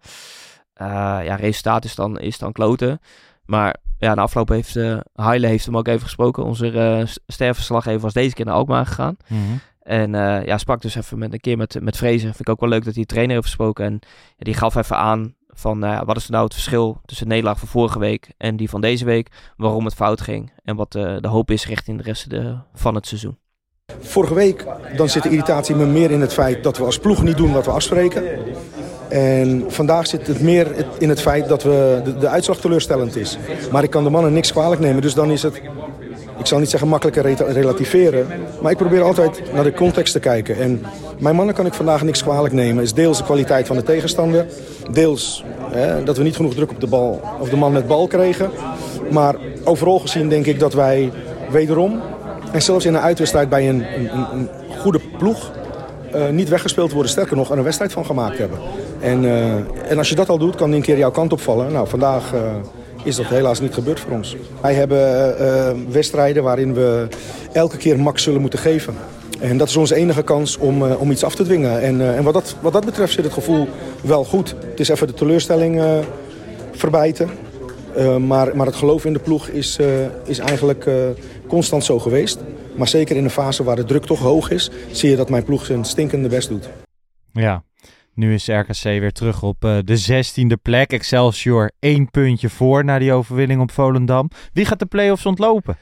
Resultaat is dan kloten. Maar ja, na afloop heeft Haile heeft hem ook even gesproken. Onze sterverslaggever was deze keer naar Alkmaar gegaan. Mm-hmm. En sprak dus even met Fraser. Vind ik ook wel leuk dat hij trainer heeft gesproken. En die gaf even aan van wat is nou het verschil tussen de nederlaag van vorige week en die van deze week. Waarom het fout ging en wat de hoop is richting de rest van het seizoen. Vorige week dan zit de irritatie me meer in het feit dat we als ploeg niet doen wat we afspreken. En vandaag zit het meer in het feit dat de uitslag teleurstellend is. Maar ik kan de mannen niks kwalijk nemen, dus dan is het, ik zal niet zeggen makkelijker relativeren, maar ik probeer altijd naar de context te kijken. En mijn mannen kan ik vandaag niks kwalijk nemen. Is deels de kwaliteit van de tegenstander, deels dat we niet genoeg druk op de bal of de man met bal kregen. Maar overal gezien denk ik dat wij wederom, en zelfs in een uitwedstrijd bij een goede ploeg, niet weggespeeld worden. Sterker nog, er een wedstrijd van gemaakt hebben. En als je dat al doet, kan die een keer jouw kant opvallen. Nou, vandaag is dat helaas niet gebeurd voor ons. Wij hebben wedstrijden waarin we elke keer max zullen moeten geven. En dat is onze enige kans om iets af te dwingen. En wat dat betreft zit het gevoel wel goed. Het is even de teleurstelling verbijten. Maar het geloof in de ploeg is eigenlijk constant zo geweest. Maar zeker in een fase waar de druk toch hoog is, zie je dat mijn ploeg zijn stinkende best doet. Ja, nu is RKC weer terug op de 16e plek. Excelsior 1 puntje voor na die overwinning op Volendam. Wie gaat de play-offs ontlopen?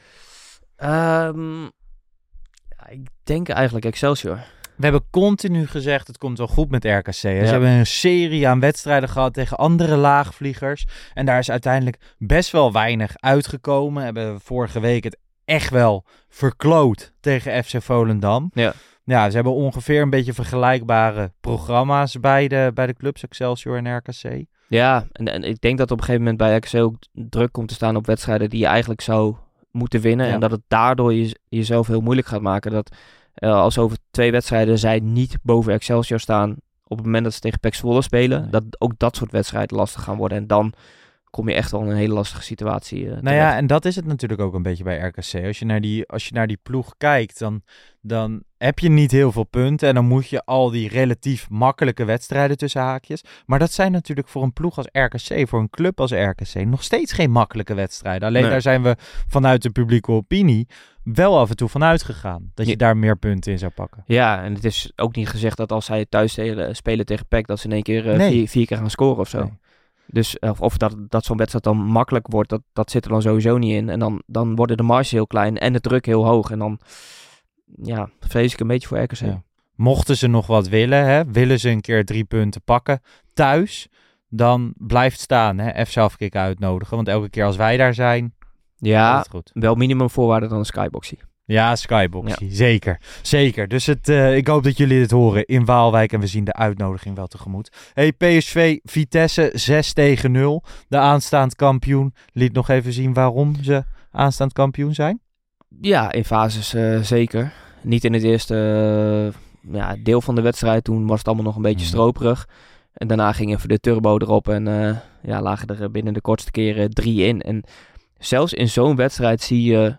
Ik denk eigenlijk Excelsior. We hebben continu gezegd, het komt wel goed met RKC. Ja. Ze hebben een serie aan wedstrijden gehad tegen andere laagvliegers. En daar is uiteindelijk best wel weinig uitgekomen. Hebben we vorige week het echt wel verkloot tegen FC Volendam. Ja, ze hebben ongeveer een beetje vergelijkbare programma's bij de clubs Excelsior en RKC. Ja, en ik denk dat op een gegeven moment bij RKC ook druk komt te staan op wedstrijden die je eigenlijk zou moeten winnen. Ja. En dat het daardoor jezelf heel moeilijk gaat maken. Dat als over 2 wedstrijden zij niet boven Excelsior staan op het moment dat ze tegen PEC Zwolle spelen, dat ook dat soort wedstrijden lastig gaan worden. En dan kom je echt wel in een hele lastige situatie. Nou ja, en dat is het natuurlijk ook een beetje bij RKC. Als je naar die ploeg kijkt, dan heb je niet heel veel punten. En dan moet je al die relatief makkelijke wedstrijden tussen haakjes. Maar dat zijn natuurlijk voor een ploeg als RKC, voor een club als RKC, nog steeds geen makkelijke wedstrijden. Alleen daar zijn we vanuit de publieke opinie wel af en toe van uitgegaan. Dat je daar meer punten in zou pakken. Ja, en het is ook niet gezegd dat als zij thuis spelen tegen PEC, dat ze in één keer 4 keer gaan scoren of zo. Nee. Dus of dat zo'n wedstrijd dan makkelijk wordt, dat zit er dan sowieso niet in. En dan worden de marges heel klein en de druk heel hoog. En dan vrees ik een beetje voor RKC. Ja. Mochten ze nog wat willen ze een keer 3 punten pakken thuis, dan blijft staan. FC Afkik uitnodigen. Want elke keer als wij daar zijn, ja, is het goed. Wel minimumvoorwaarden dan een skyboxie. Ja, skyboxie. Ja. Zeker. Dus ik hoop dat jullie dit horen in Waalwijk en we zien de uitnodiging wel tegemoet. Hey, PSV Vitesse 6-0. De aanstaand kampioen liet nog even zien waarom ze aanstaand kampioen zijn. Ja, in fases zeker. Niet in het eerste deel van de wedstrijd. Toen was het allemaal nog een beetje stroperig. En daarna ging even de turbo erop en lagen er binnen de kortste keren 3 in. En zelfs in zo'n wedstrijd zie je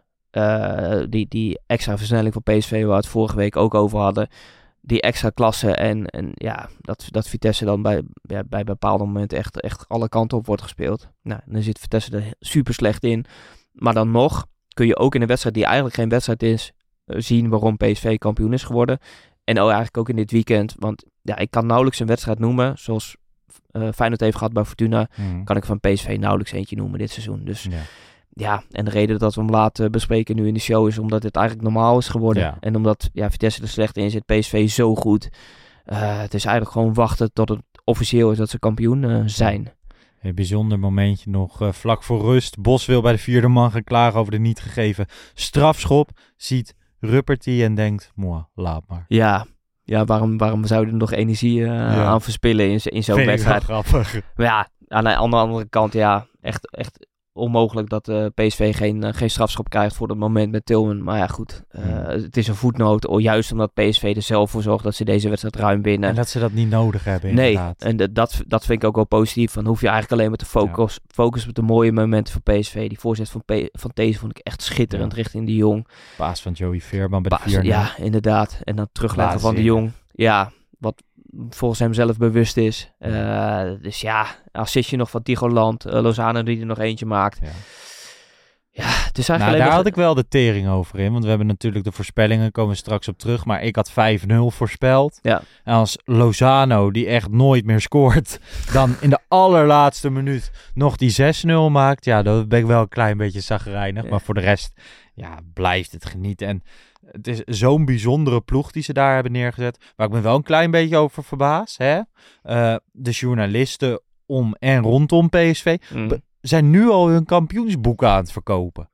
die extra versnelling van PSV waar we het vorige week ook over hadden. Die extra klasse en dat Vitesse dan bij bepaalde momenten echt alle kanten op wordt gespeeld. Nou, dan zit Vitesse er super slecht in. Maar dan nog kun je ook in een wedstrijd die eigenlijk geen wedstrijd is, zien waarom PSV kampioen is geworden. En eigenlijk ook in dit weekend. Want ik kan nauwelijks een wedstrijd noemen, zoals Feyenoord heeft gehad bij Fortuna, kan ik van PSV nauwelijks eentje noemen dit seizoen. Dus ja, en de reden dat we hem laten bespreken nu in de show is omdat het eigenlijk normaal is geworden. Ja. En omdat Vitesse er slecht in zit, PSV zo goed. Het is eigenlijk gewoon wachten tot het officieel is dat ze kampioen zijn. Een bijzonder momentje nog vlak voor rust. Bos wil bij de 4e man gaan klagen over de niet gegeven strafschop. Ziet Rupperty en denkt, laat maar. Ja, waarom zou je er nog energie aan verspillen in zo'n wedstrijd? Grappig. Maar ja, aan de andere kant, echt onmogelijk dat PSV geen strafschop krijgt voor het moment met Tilman. Maar ja, goed. Het is een voetnoot. Juist omdat PSV er zelf voor zorgt dat ze deze wedstrijd ruim winnen. En dat ze dat niet nodig hebben, inderdaad. Nee, en dat vind ik ook wel positief. Dan hoef je eigenlijk alleen maar te focussen op de mooie momenten van PSV. Die voorzet van These vond ik echt schitterend richting de Jong. Paas van Joey Veerman bij de 4-0. Ja, inderdaad. En dan terugleggen van de Jong. Ja, wat volgens hem zelf bewust is. Dus ja, assistje nog van Tigoland, Lozano die er nog eentje maakt. Ja, het is eigenlijk daar had ik wel de tering over in. Want we hebben natuurlijk de voorspellingen, komen we straks op terug. Maar ik had 5-0 voorspeld. Ja. En als Lozano, die echt nooit meer scoort, dan in de allerlaatste minuut nog die 6-0 maakt. Ja, dan ben ik wel een klein beetje chagrijnig. Ja. Maar voor de rest, blijft het genieten. En het is zo'n bijzondere ploeg die ze daar hebben neergezet. Waar ik me wel een klein beetje over verbaas. De journalisten om en rondom PSV zijn nu al hun kampioensboeken aan het verkopen.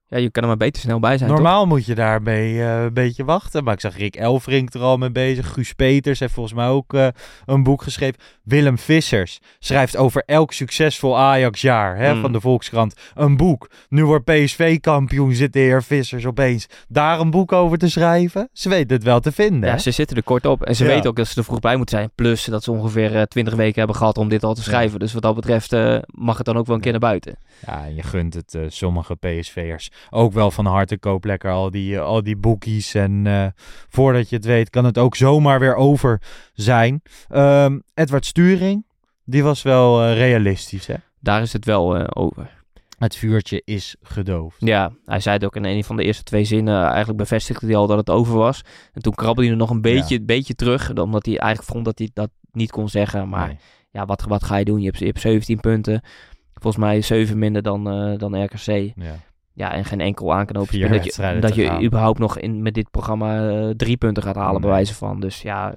Ja, je kan er maar beter snel bij zijn, Normaal moet je daarmee een beetje wachten. Maar ik zag Rick Elfrink er al mee bezig. Guus Peters heeft volgens mij ook een boek geschreven. Willem Vissers schrijft over elk succesvol Ajax-jaar van de Volkskrant een boek. Nu wordt PSV kampioen, zit de heer Vissers opeens daar een boek over te schrijven. Ze weten het wel te vinden. Ja, ze zitten er kort op. En ze weten ook dat ze er vroeg bij moeten zijn. Plus dat ze ongeveer 20 weken hebben gehad om dit al te schrijven. Ja. Dus wat dat betreft mag het dan ook wel een keer naar buiten. Ja, en je gunt het sommige PSV'ers ook wel van harte. Koop lekker al die boekies. En voordat je het weet kan het ook zomaar weer over zijn. Edward Sturing, die was wel realistisch, hè? Daar is het wel over. Het vuurtje is gedoofd. Ja, hij zei het ook in een van de eerste 2 zinnen. Eigenlijk bevestigde hij al dat het over was. En toen krabbelde hij er nog een beetje terug. Omdat hij eigenlijk vond dat hij dat niet kon zeggen. Maar ja, wat ga je doen? Je hebt 17 punten. Volgens mij 7 minder dan RKC. Ja, en geen enkel aanknopingspunt. Dat je überhaupt nog met dit programma 3 punten gaat halen, bij wijze van. Dus ja,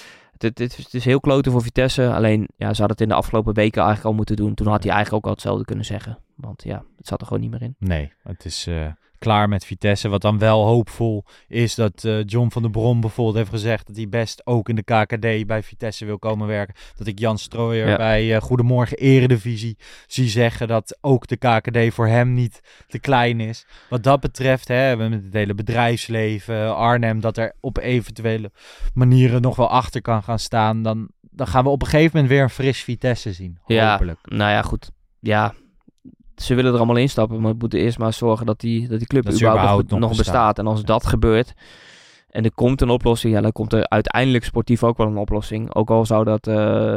het is heel kloten voor Vitesse. Alleen, ja, ze hadden het in de afgelopen weken eigenlijk al moeten doen. Toen had hij eigenlijk ook al hetzelfde kunnen zeggen. Want ja, het zat er gewoon niet meer in. Nee, het is klaar met Vitesse. Wat dan wel hoopvol is dat John van der Brom bijvoorbeeld heeft gezegd dat hij best ook in de KKD bij Vitesse wil komen werken. Dat ik Jan Strooijer bij Goedemorgen Eredivisie zie zeggen dat ook de KKD voor hem niet te klein is. Wat dat betreft, we met het hele bedrijfsleven, Arnhem, dat er op eventuele manieren nog wel achter kan gaan staan. Dan gaan we op een gegeven moment weer een fris Vitesse zien. Hopelijk. Ja, nou ja, goed. Ja, ze willen er allemaal instappen, maar we moeten eerst maar zorgen dat die club überhaupt nog bestaat. En als dat gebeurt en er komt een oplossing, dan komt er uiteindelijk sportief ook wel een oplossing. Ook al zou dat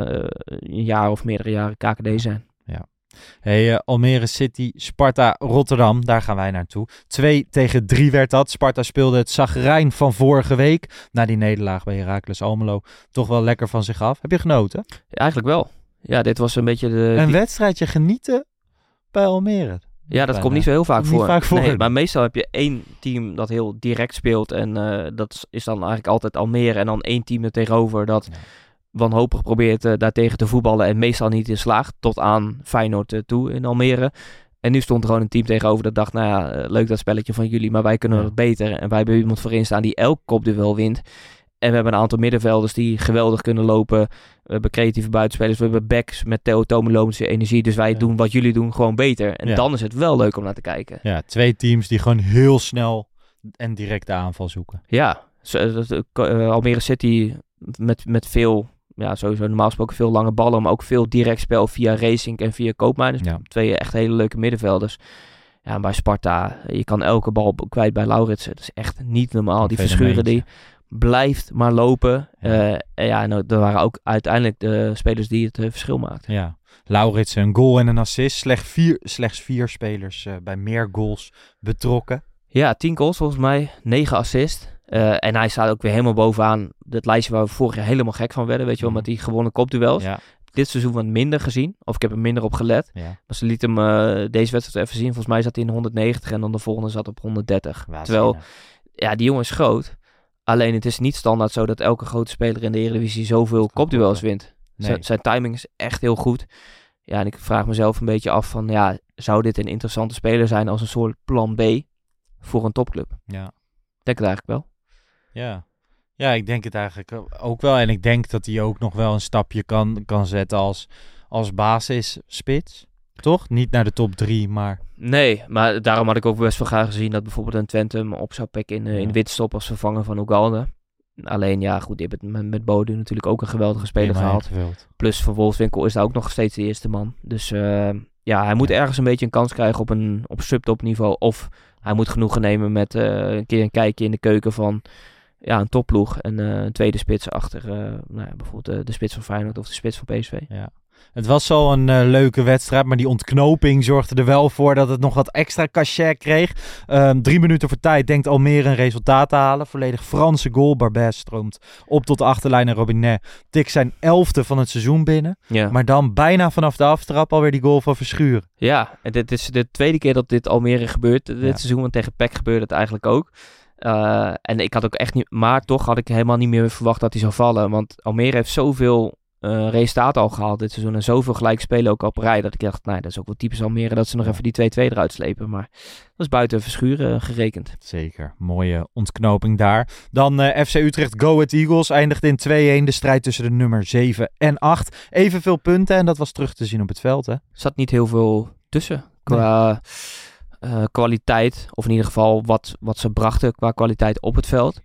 een jaar of meerdere jaren KKD zijn. Ja. Hey, Almere City, Sparta, Rotterdam, daar gaan wij naartoe. 2-3 werd dat. Sparta speelde het zagrijn van vorige week. Na die nederlaag bij Heracles Almelo toch wel lekker van zich af. Heb je genoten? Ja, eigenlijk wel. Ja, dit was een beetje een wedstrijdje genieten bij Almere. Ja, dat komt niet zo heel vaak voor. Nee, maar meestal heb je 1 team dat heel direct speelt. En dat is dan eigenlijk altijd Almere. En dan 1 team er tegenover dat wanhopig probeert daartegen te voetballen. En meestal niet in slaagt. Tot aan Feyenoord toe in Almere. En nu stond er gewoon een team tegenover dat dacht, nou ja, leuk dat spelletje van jullie. Maar wij kunnen het beter. En wij hebben iemand voorin staan die elk kopduel wint. En we hebben een aantal middenvelders die geweldig kunnen lopen. We hebben creatieve buitenspelers. We hebben backs met Theo Tomeloonse energie. Dus wij doen wat jullie doen gewoon beter. En dan is het wel leuk om naar te kijken. Ja, 2 teams die gewoon heel snel en direct de aanval zoeken. Ja, Almere City met veel, ja, sowieso normaal gesproken veel lange ballen. Maar ook veel direct spel via Racing en via Koopmeiners. Dus 2 echt hele leuke middenvelders. Ja, en bij Sparta, je kan elke bal kwijt bij Lauritsen. Dat is echt niet normaal. Die verschuren die. Blijft maar lopen. En er waren ook uiteindelijk de spelers die het verschil maakten. Ja, Lauritsen een goal en een assist. Slechts 4 spelers bij meer goals betrokken. Ja, 10 goals volgens mij. 9 assists. En hij staat ook weer helemaal bovenaan het lijstje waar we vorig jaar helemaal gek van werden. Weet je wel, met die gewonnen kopduels. Ja. Dit seizoen wat minder gezien. Of ik heb er minder op gelet. Ja. Maar ze liet hem deze wedstrijd even zien. Volgens mij zat hij in 190 en dan de volgende zat op 130. Terwijl, ja, die jongen is groot. Alleen het is niet standaard zo dat elke grote speler in de Eredivisie zoveel kopduels wint. Nee. Zijn timing is echt heel goed. Ja, en ik vraag mezelf een beetje af van, ja, zou dit een interessante speler zijn als een soort plan B voor een topclub? Ja. Ik denk het eigenlijk wel. Ja, ik denk het eigenlijk ook wel. En ik denk dat hij ook nog wel een stapje kan zetten als basisspits. Toch? Niet naar de top 3, maar... Nee, maar daarom had ik ook best wel graag gezien dat bijvoorbeeld een Twente hem op zou pikken in Witstop als vervanger van Ugalde. Alleen ja, goed, die hebben met Bodu natuurlijk ook een geweldige speler gehad. Plus Van Wolfswinkel is daar ook nog steeds de eerste man. Dus hij moet ergens een beetje een kans krijgen op subtop niveau. Of hij moet genoegen nemen met een keer een kijkje in de keuken van een topploeg. En een tweede spits achter bijvoorbeeld de spits van Feyenoord of de spits van PSV. Ja. Het was al een leuke wedstrijd, maar die ontknoping zorgde er wel voor dat het nog wat extra cachet kreeg. 3 minuten voor tijd denkt Almere een resultaat te halen. Volledig Franse goal. Barbès stroomt op tot de achterlijn en Robinet tikt zijn 11e van het seizoen binnen. Ja. Maar dan bijna vanaf de aftrap alweer die goal van Verschuren. Ja, en dit is de tweede keer dat dit Almere gebeurt. Dit seizoen, want tegen PEC gebeurde het eigenlijk ook. En ik had ook echt niet, maar toch had ik helemaal niet meer verwacht dat hij zou vallen. Want Almere heeft zoveel resultaten al gehaald dit seizoen. En zoveel gelijk spelen ook al op rij. Dat ik dacht, dat is ook wel typisch Almere dat ze nog even die 2-2 eruit slepen. Maar dat is buiten Verschuren gerekend. Zeker, mooie ontknoping daar. Dan FC Utrecht Go Ahead Eagles eindigt in 2-1. De strijd tussen de nummer 7 en 8. Evenveel punten en dat was terug te zien op het veld, hè? Er zat niet heel veel tussen qua kwaliteit. Of in ieder geval wat ze brachten qua kwaliteit op het veld.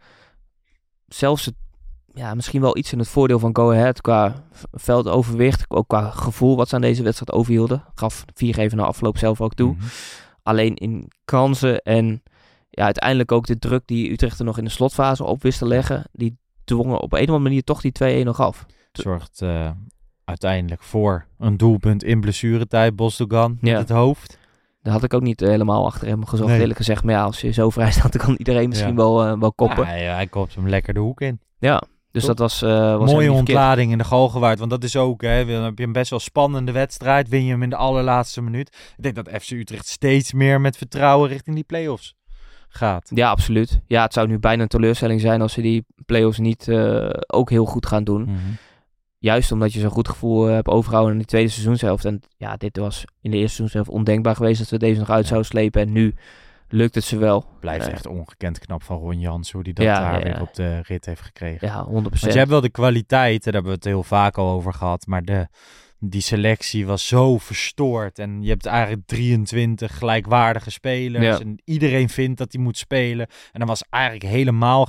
Zelfs misschien wel iets in het voordeel van Go Ahead qua veldoverwicht. Ook qua gevoel wat ze aan deze wedstrijd overhielden. Gaf 4 even na afloop zelf ook toe. Mm-hmm. Alleen in kansen en uiteindelijk ook de druk die Utrecht er nog in de slotfase op wist te leggen. Die dwongen op een of andere manier toch die 2-1 nog af. Zorgt uiteindelijk voor een doelpunt in blessuretijd. Bosdogan met het hoofd. Daar had ik ook niet helemaal achter hem gezocht, eerlijk gezegd. Maar als je zo vrij staat, dan kan iedereen misschien wel koppen. Hij kopt hem lekker de hoek in. Ja, dus Top. dat was mooie ontlading in de Galgenwaard. Want dat is ook, hè, dan heb je een best wel spannende wedstrijd. Win je hem in de allerlaatste minuut. Ik denk dat FC Utrecht steeds meer met vertrouwen richting die play-offs gaat. Ja, absoluut. Ja, het zou nu bijna een teleurstelling zijn als ze die play-offs niet ook heel goed gaan doen. Mm-hmm. Juist omdat je zo'n goed gevoel hebt overgehouden in die tweede seizoenshelft. En dit was in de eerste seizoenshelft ondenkbaar geweest dat we deze nog uit zouden slepen. En nu lukt het ze wel. Blijft echt ongekend knap van Ron Jans, hoe die dat weer op de rit heeft gekregen. Ja, 100%. Want je hebt wel de kwaliteit, daar hebben we het heel vaak al over gehad. Maar die selectie was zo verstoord. En je hebt eigenlijk 23 gelijkwaardige spelers. Ja. En iedereen vindt dat hij moet spelen. En er was eigenlijk helemaal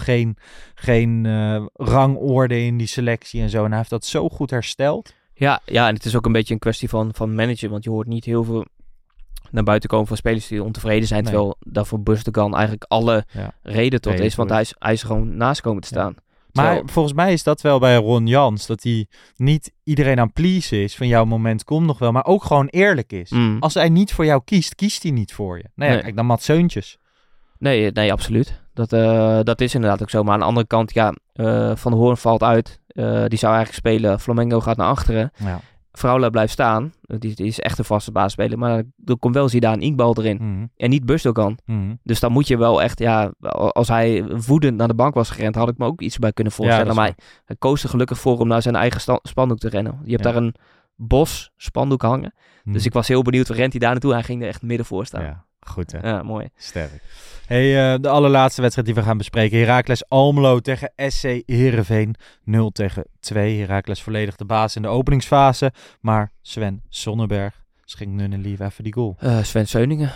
geen rangorde in die selectie en zo. En hij heeft dat zo goed hersteld. Ja, en het is ook een beetje een kwestie van managen. Want je hoort niet heel veel naar buiten komen van spelers die ontevreden zijn. Terwijl daar voor Bosdogan eigenlijk alle reden tot is. Want hij is er gewoon naast komen te staan. Maar volgens mij is dat wel bij Ron Jans. Dat hij niet iedereen aan please is. Van jouw moment komt nog wel. Maar ook gewoon eerlijk is. Als hij niet voor jou kiest hij niet voor je. Nee. Kijk dan Mats Seuntjes. Nee, absoluut. Dat is inderdaad ook zo. Maar aan de andere kant, Van der Hoorn valt uit. Die zou eigenlijk spelen. Flamengo gaat naar achteren. Ja. Fraula blijft staan. Die is echt een vaste basisspeler. Maar er komt wel Zidane Iqbal erin. Mm-hmm. En niet Bosdogan. Mm-hmm. Dus dan moet je wel echt... als hij woedend naar de bank was gerend... had ik me ook iets bij kunnen voorstellen. Maar hij koos er gelukkig voor om naar zijn eigen spandoek te rennen. Je hebt daar een bos spandoek hangen. Mm-hmm. Dus ik was heel benieuwd, waar rent hij daar naartoe? Hij ging er echt midden voor staan. Ja, goed hè. Ja, mooi. Sterk. Hey, de allerlaatste wedstrijd die we gaan bespreken. Heracles Almelo tegen SC Heerenveen. 0-2. Heracles volledig de baas in de openingsfase. Maar Sven Sonnenberg schenkt Nunnely even die goal. Sven Seuningen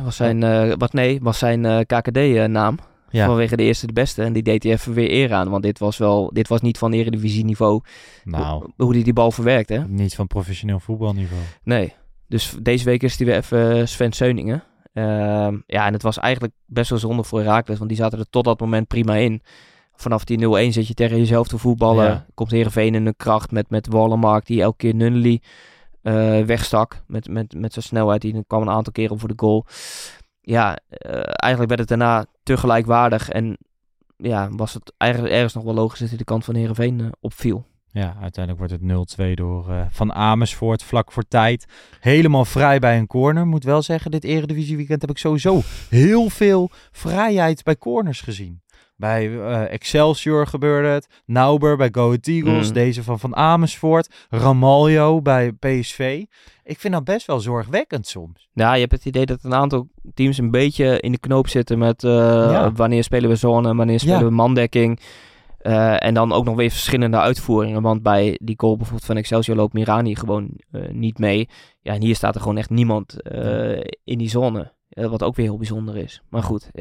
was zijn KKD-naam. Ja. Vanwege de eerste de beste. En die deed hij even weer eer aan. Want dit was niet van Eredivisie niveau. Nou, hoe hij die bal verwerkt, hè? Niet van professioneel voetbalniveau. Nee. Dus deze week is hij weer even Sven Seuningen. En het was eigenlijk best wel zonde voor Heracles. Want die zaten er tot dat moment prima in. Vanaf die 0-1 zit je tegen jezelf te voetballen. Ja. Komt Heerenveen in de kracht met Wallenmark. Die elke keer Nunnely wegstak. Met zijn snelheid. Die kwam een aantal keren voor de goal. Eigenlijk werd het daarna te gelijkwaardig. En was het eigenlijk ergens nog wel logisch dat hij de kant van Heerenveen opviel. Ja, uiteindelijk wordt het 0-2 door Van Amersfoort vlak voor tijd. Helemaal vrij bij een corner. Moet wel zeggen, dit Eredivisie weekend heb ik sowieso heel veel vrijheid bij corners gezien. Bij Excelsior gebeurde het. Nauber bij Go Ahead Eagles. Deze van Amersfoort. Ramaljo bij PSV. Ik vind dat best wel zorgwekkend soms. Ja, je hebt het idee dat een aantal teams een beetje in de knoop zitten met wanneer spelen we zone, wanneer spelen we mandekking. En dan ook nog weer verschillende uitvoeringen. Want bij die goal bijvoorbeeld van Excelsior loopt Mirani gewoon niet mee. Ja, en hier staat er gewoon echt niemand in die zone. Wat ook weer heel bijzonder is. Maar goed,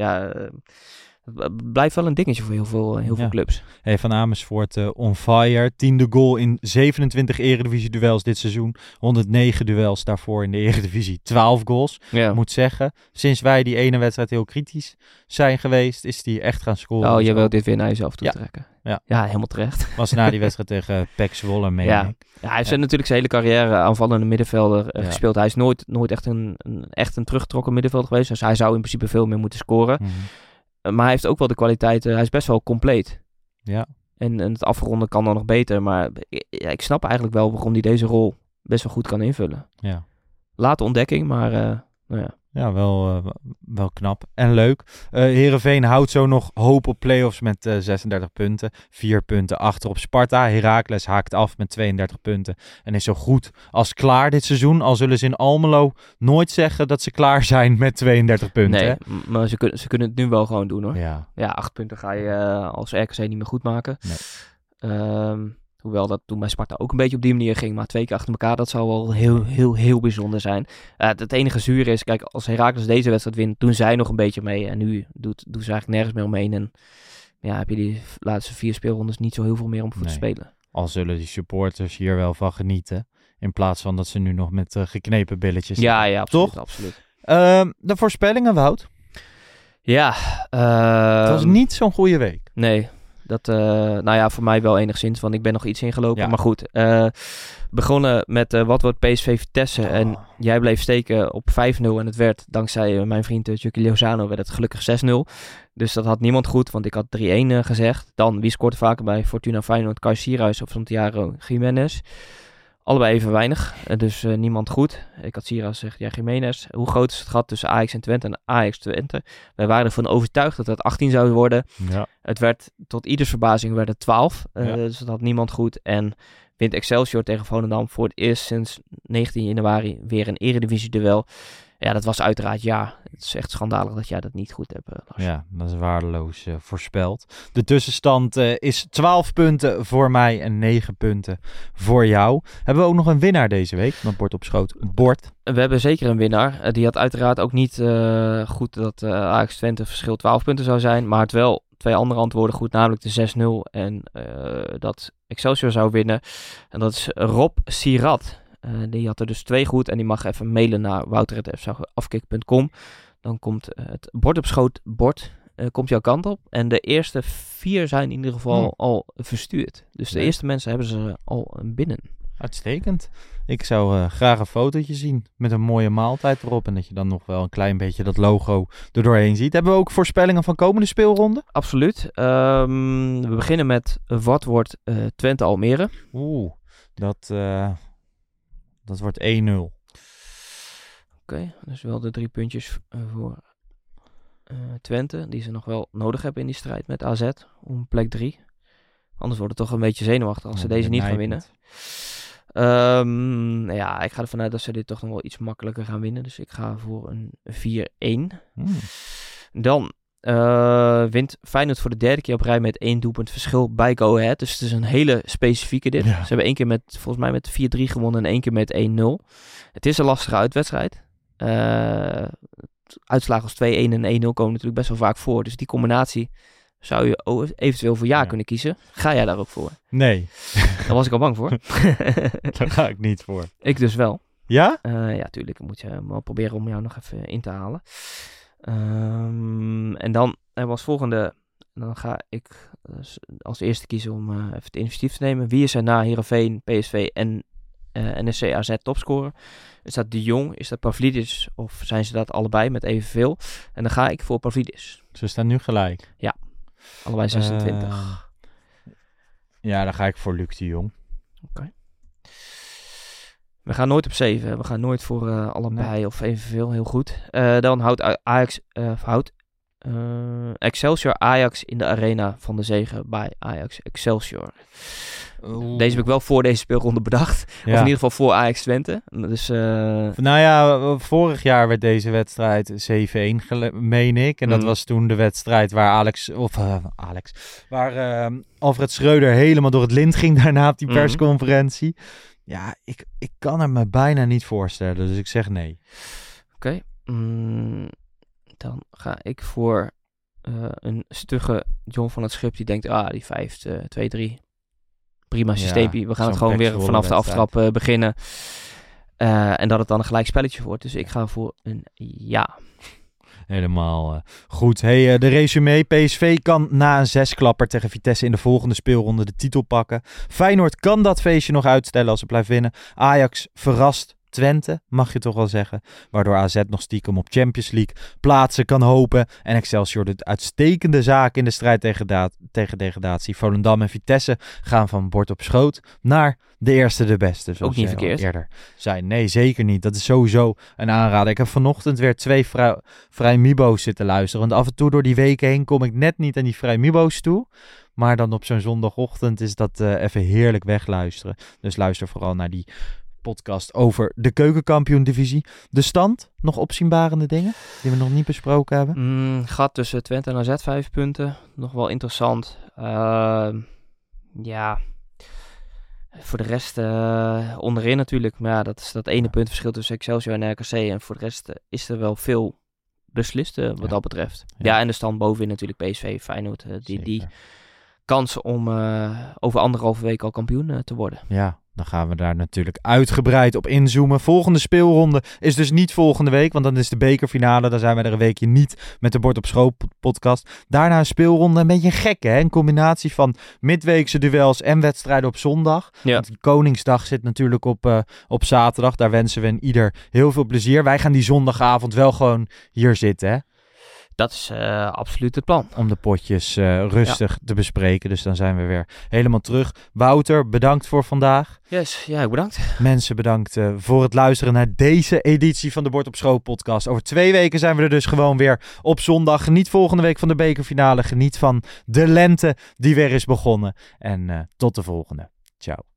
het blijft wel een dingetje voor heel veel clubs. Hey, Van Amersfoort on fire. 10e goal in 27 Eredivisie duels dit seizoen. 109 duels daarvoor in de Eredivisie. 12 goals. Ja. Moet zeggen, sinds wij die ene wedstrijd heel kritisch zijn geweest, is die echt gaan scoren. Oh, je wilt dit weer naar jezelf toe trekken. Ja, helemaal terecht. Was na die wedstrijd tegen PEC Zwolle mee. Ja, hij heeft natuurlijk zijn hele carrière aanvallende middenvelder gespeeld. Hij is nooit echt een teruggetrokken middenvelder geweest. Dus hij zou in principe veel meer moeten scoren. Mm-hmm. Maar hij heeft ook wel de kwaliteiten. Hij is best wel compleet. Ja. En het afronden kan dan nog beter. Maar ik snap eigenlijk wel waarom hij deze rol best wel goed kan invullen. Ja. Late ontdekking, maar Ja, wel knap en leuk. Heerenveen houdt zo nog hoop op play-offs met 36 punten. 4 punten achter op Sparta. Heracles haakt af met 32 punten en is zo goed als klaar dit seizoen. Al zullen ze in Almelo nooit zeggen dat ze klaar zijn met 32 punten. Nee, maar ze kunnen het nu wel gewoon doen hoor. Ja. Ja, 8 punten ga je als RKC niet meer goed maken. Nee. Hoewel dat toen bij Sparta ook een beetje op die manier ging. Maar 2 keer achter elkaar, dat zou wel heel bijzonder zijn. Het enige zuur is, kijk, als Heracles deze wedstrijd wint, doen zij nog een beetje mee. En nu doen ze eigenlijk nergens meer omheen. En ja, heb je die laatste 4 speelrondes niet zo heel veel meer om voor te spelen. Al zullen die supporters hier wel van genieten. In plaats van dat ze nu nog met geknepen billetjes zitten. Ja, absoluut. Toch? Absoluut. De voorspellingen, Wout? Ja. Het was niet zo'n goede week. Nee. Dat, voor mij wel enigszins, want ik ben nog iets ingelopen. Ja. Maar goed, begonnen met wat wordt PSV Vitesse. En jij bleef steken op 5-0 en het werd, dankzij mijn vriend Chucky Lozano, werd het gelukkig 6-0. Dus dat had niemand goed, want ik had 3-1 gezegd. Dan, wie scoort vaker bij Fortuna Feyenoord? Kai Sierhuis of Santiago Gimenez? Allebei even weinig, dus niemand goed. Ik had Sierhuis gezegd, ja, Gimenez. Hoe groot is het gat tussen Ajax en Twente en Ajax Twente? Wij waren ervan overtuigd dat het 18 zou worden. Ja. Het werd, tot ieders verbazing, werd het 12. Dus dat had niemand goed. En wint Excelsior tegen Volendam voor het eerst sinds 19 januari weer een eredivisie-duel. Ja, dat was uiteraard ja. Het is echt schandalig dat jij dat niet goed hebt, Lars. Ja, dat is waardeloos voorspeld. De tussenstand is 12 punten voor mij en 9 punten voor jou. Hebben we ook nog een winnaar deze week? Dat bord op schoot. Bord. We hebben zeker een winnaar. Die had uiteraard ook niet goed dat Ajax Twente verschil 12 punten zou zijn. Maar het wel 2 andere antwoorden goed, namelijk de 6-0 en dat Excelsior zou winnen. En dat is Rob Sirat. Die had er dus 2 goed en die mag even mailen naar wouter@fcafkik.com. Dan komt het bord op schoot komt jouw kant op. En de eerste 4 zijn in ieder geval al verstuurd. Dus de eerste mensen hebben ze al binnen. Uitstekend. Ik zou graag een fotootje zien met een mooie maaltijd erop. En dat je dan nog wel een klein beetje dat logo er doorheen ziet. Hebben we ook voorspellingen van komende speelronde? Absoluut. We beginnen met wat wordt Twente Almere? Oeh, dat wordt 1-0. Oké, dus wel de 3 puntjes voor Twente. Die ze nog wel nodig hebben in die strijd met AZ om plek 3. Anders wordt het toch een beetje zenuwachtig als ze deze niet gaan winnen. Ik ga ervan uit dat ze dit toch nog wel iets makkelijker gaan winnen. Dus ik ga voor een 4-1. Dan wint Feyenoord voor de 3e keer op rij met 1 doelpunt verschil bij Go Ahead. Dus het is een hele specifieke dit. Ja. Ze hebben 1 keer volgens mij met 4-3 gewonnen en 1 keer met 1-0. Het is een lastige uitwedstrijd. Uitslagen als 2-1 en 1-0 komen natuurlijk best wel vaak voor. Dus die combinatie zou je eventueel voor ja kunnen kiezen. Ga jij daar ook voor? Nee. Daar was ik al bang voor. Daar ga ik niet voor. Ik dus wel. Ja? Ja, tuurlijk. Dan moet je wel proberen om jou nog even in te halen. En dan als volgende, dan ga ik als eerste kiezen om even het initiatief te nemen. Wie is er na Heerenveen, PSV en NSC AZ topscorer? Is dat De Jong, is dat Pavlidis of zijn ze dat allebei met evenveel? En dan ga ik voor Pavlidis. Ze staan nu gelijk. Ja, allebei 26. Ja, dan ga ik voor Luc de Jong. Oké. We gaan nooit op 7. We gaan nooit voor allebei of evenveel. Heel goed. Dan houdt Excelsior Ajax in de arena van de zege bij Ajax Excelsior. Deze heb ik wel voor deze speelronde bedacht. Ja. Of in ieder geval voor Ajax Twente. Dus, vorig jaar werd deze wedstrijd 7-1 meen ik. En dat was toen de wedstrijd waar waar Alfred Schreuder helemaal door het lint ging daarna op die persconferentie. Ja, ik kan het me bijna niet voorstellen. Dus ik zeg nee. Oké. Dan ga ik voor een stugge John van het Schip die denkt, die 5-2-3. Prima systeempje. We gaan het gewoon weer vanaf de aftrap beginnen. En dat het dan een gelijk spelletje wordt. Dus ik ga voor een ja. Helemaal goed. Hey, de resume. PSV kan na een 6-klapper tegen Vitesse in de volgende speelronde de titel pakken. Feyenoord kan dat feestje nog uitstellen als ze blijft winnen. Ajax verrast Twente, mag je toch wel zeggen. Waardoor AZ nog stiekem op Champions League plaatsen kan hopen. En Excelsior doet uitstekende zaken in de strijd tegen degradatie. Volendam en Vitesse gaan van bord op schoot naar de eerste de beste. Zoals ook niet verkeerd. Eerder zei. Nee, zeker niet. Dat is sowieso een aanrader. Ik heb vanochtend weer 2 Vrij Mibo's zitten luisteren. Want af en toe door die weken heen kom ik net niet aan die Vrij Mibo's toe. Maar dan op zo'n zondagochtend is dat even heerlijk wegluisteren. Dus luister vooral naar die podcast over de Keukenkampioen-divisie. De stand? Nog opzienbarende dingen die we nog niet besproken hebben? Gat tussen Twente en AZ 5 punten. Nog wel interessant. Voor de rest onderin natuurlijk. Maar ja, dat is dat ene punt verschil tussen Excelsior en RKC. En voor de rest is er wel veel beslist wat dat betreft. Ja, en de stand bovenin natuurlijk PSV, Feyenoord. Die kans om over 1,5 week al kampioen te worden. Ja. Dan gaan we daar natuurlijk uitgebreid op inzoomen. Volgende speelronde is dus niet volgende week, want dan is de bekerfinale. Dan zijn we er een weekje niet met de Bord op School podcast. Daarna een speelronde, een beetje een gekke, hè? Een combinatie van midweekse duels en wedstrijden op zondag. Ja. Want Koningsdag zit natuurlijk op zaterdag. Daar wensen we een ieder heel veel plezier. Wij gaan die zondagavond wel gewoon hier zitten, hè? Dat is absoluut het plan. Om de potjes rustig te bespreken. Dus dan zijn we weer helemaal terug. Wouter, bedankt voor vandaag. Yes, ja, bedankt. Mensen, bedankt voor het luisteren naar deze editie van de Bord op School podcast. Over 2 weken zijn we er dus gewoon weer op zondag. Geniet volgende week van de bekerfinale. Geniet van de lente die weer is begonnen. En tot de volgende. Ciao.